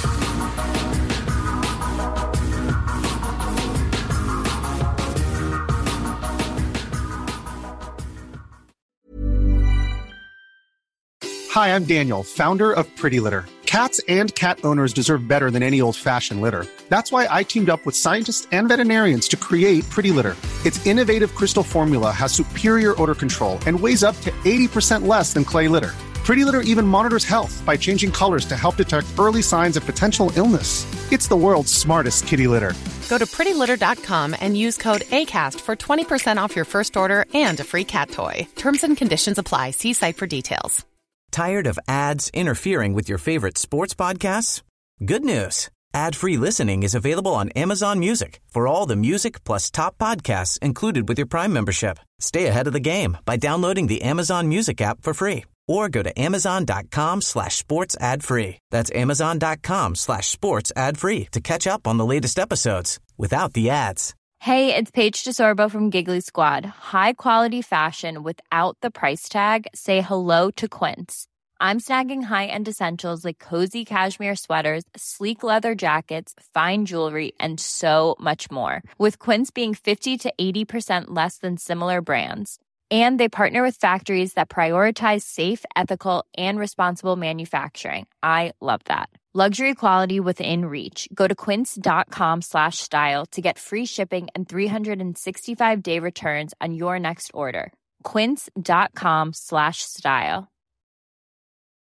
Hi, I'm Daniel, founder of Pretty Litter. Cats and cat owners deserve better than any old-fashioned litter. That's why I teamed up with scientists and veterinarians to create Pretty Litter. Its innovative crystal formula has superior odor control and weighs up to 80% less than clay litter. Pretty Litter even monitors health by changing colors to help detect early signs of potential illness. It's the world's smartest kitty litter. Go to prettylitter.com and use code ACAST for 20% off your first order and a free cat toy. Terms and conditions apply. See site for details. Tired of ads interfering with your favorite sports podcasts? Good news. Ad-free listening is available on Amazon Music for all the music plus top podcasts included with your Prime membership. Stay ahead of the game by downloading the Amazon Music app for free or go to amazon.com/sports ad free. That's amazon.com/sports ad free to catch up on the latest episodes without the ads. Hey, it's Paige DeSorbo from Giggly Squad. High quality fashion without the price tag. Say hello to Quince. I'm snagging high-end essentials like cozy cashmere sweaters, sleek leather jackets, fine jewelry, and so much more. With Quince being 50 to 80% less than similar brands. And they partner with factories that prioritize safe, ethical, and responsible manufacturing. I love that. Luxury quality within reach. Go to quince.com/style to get free shipping and 365-day returns on your next order. Quince.com/style.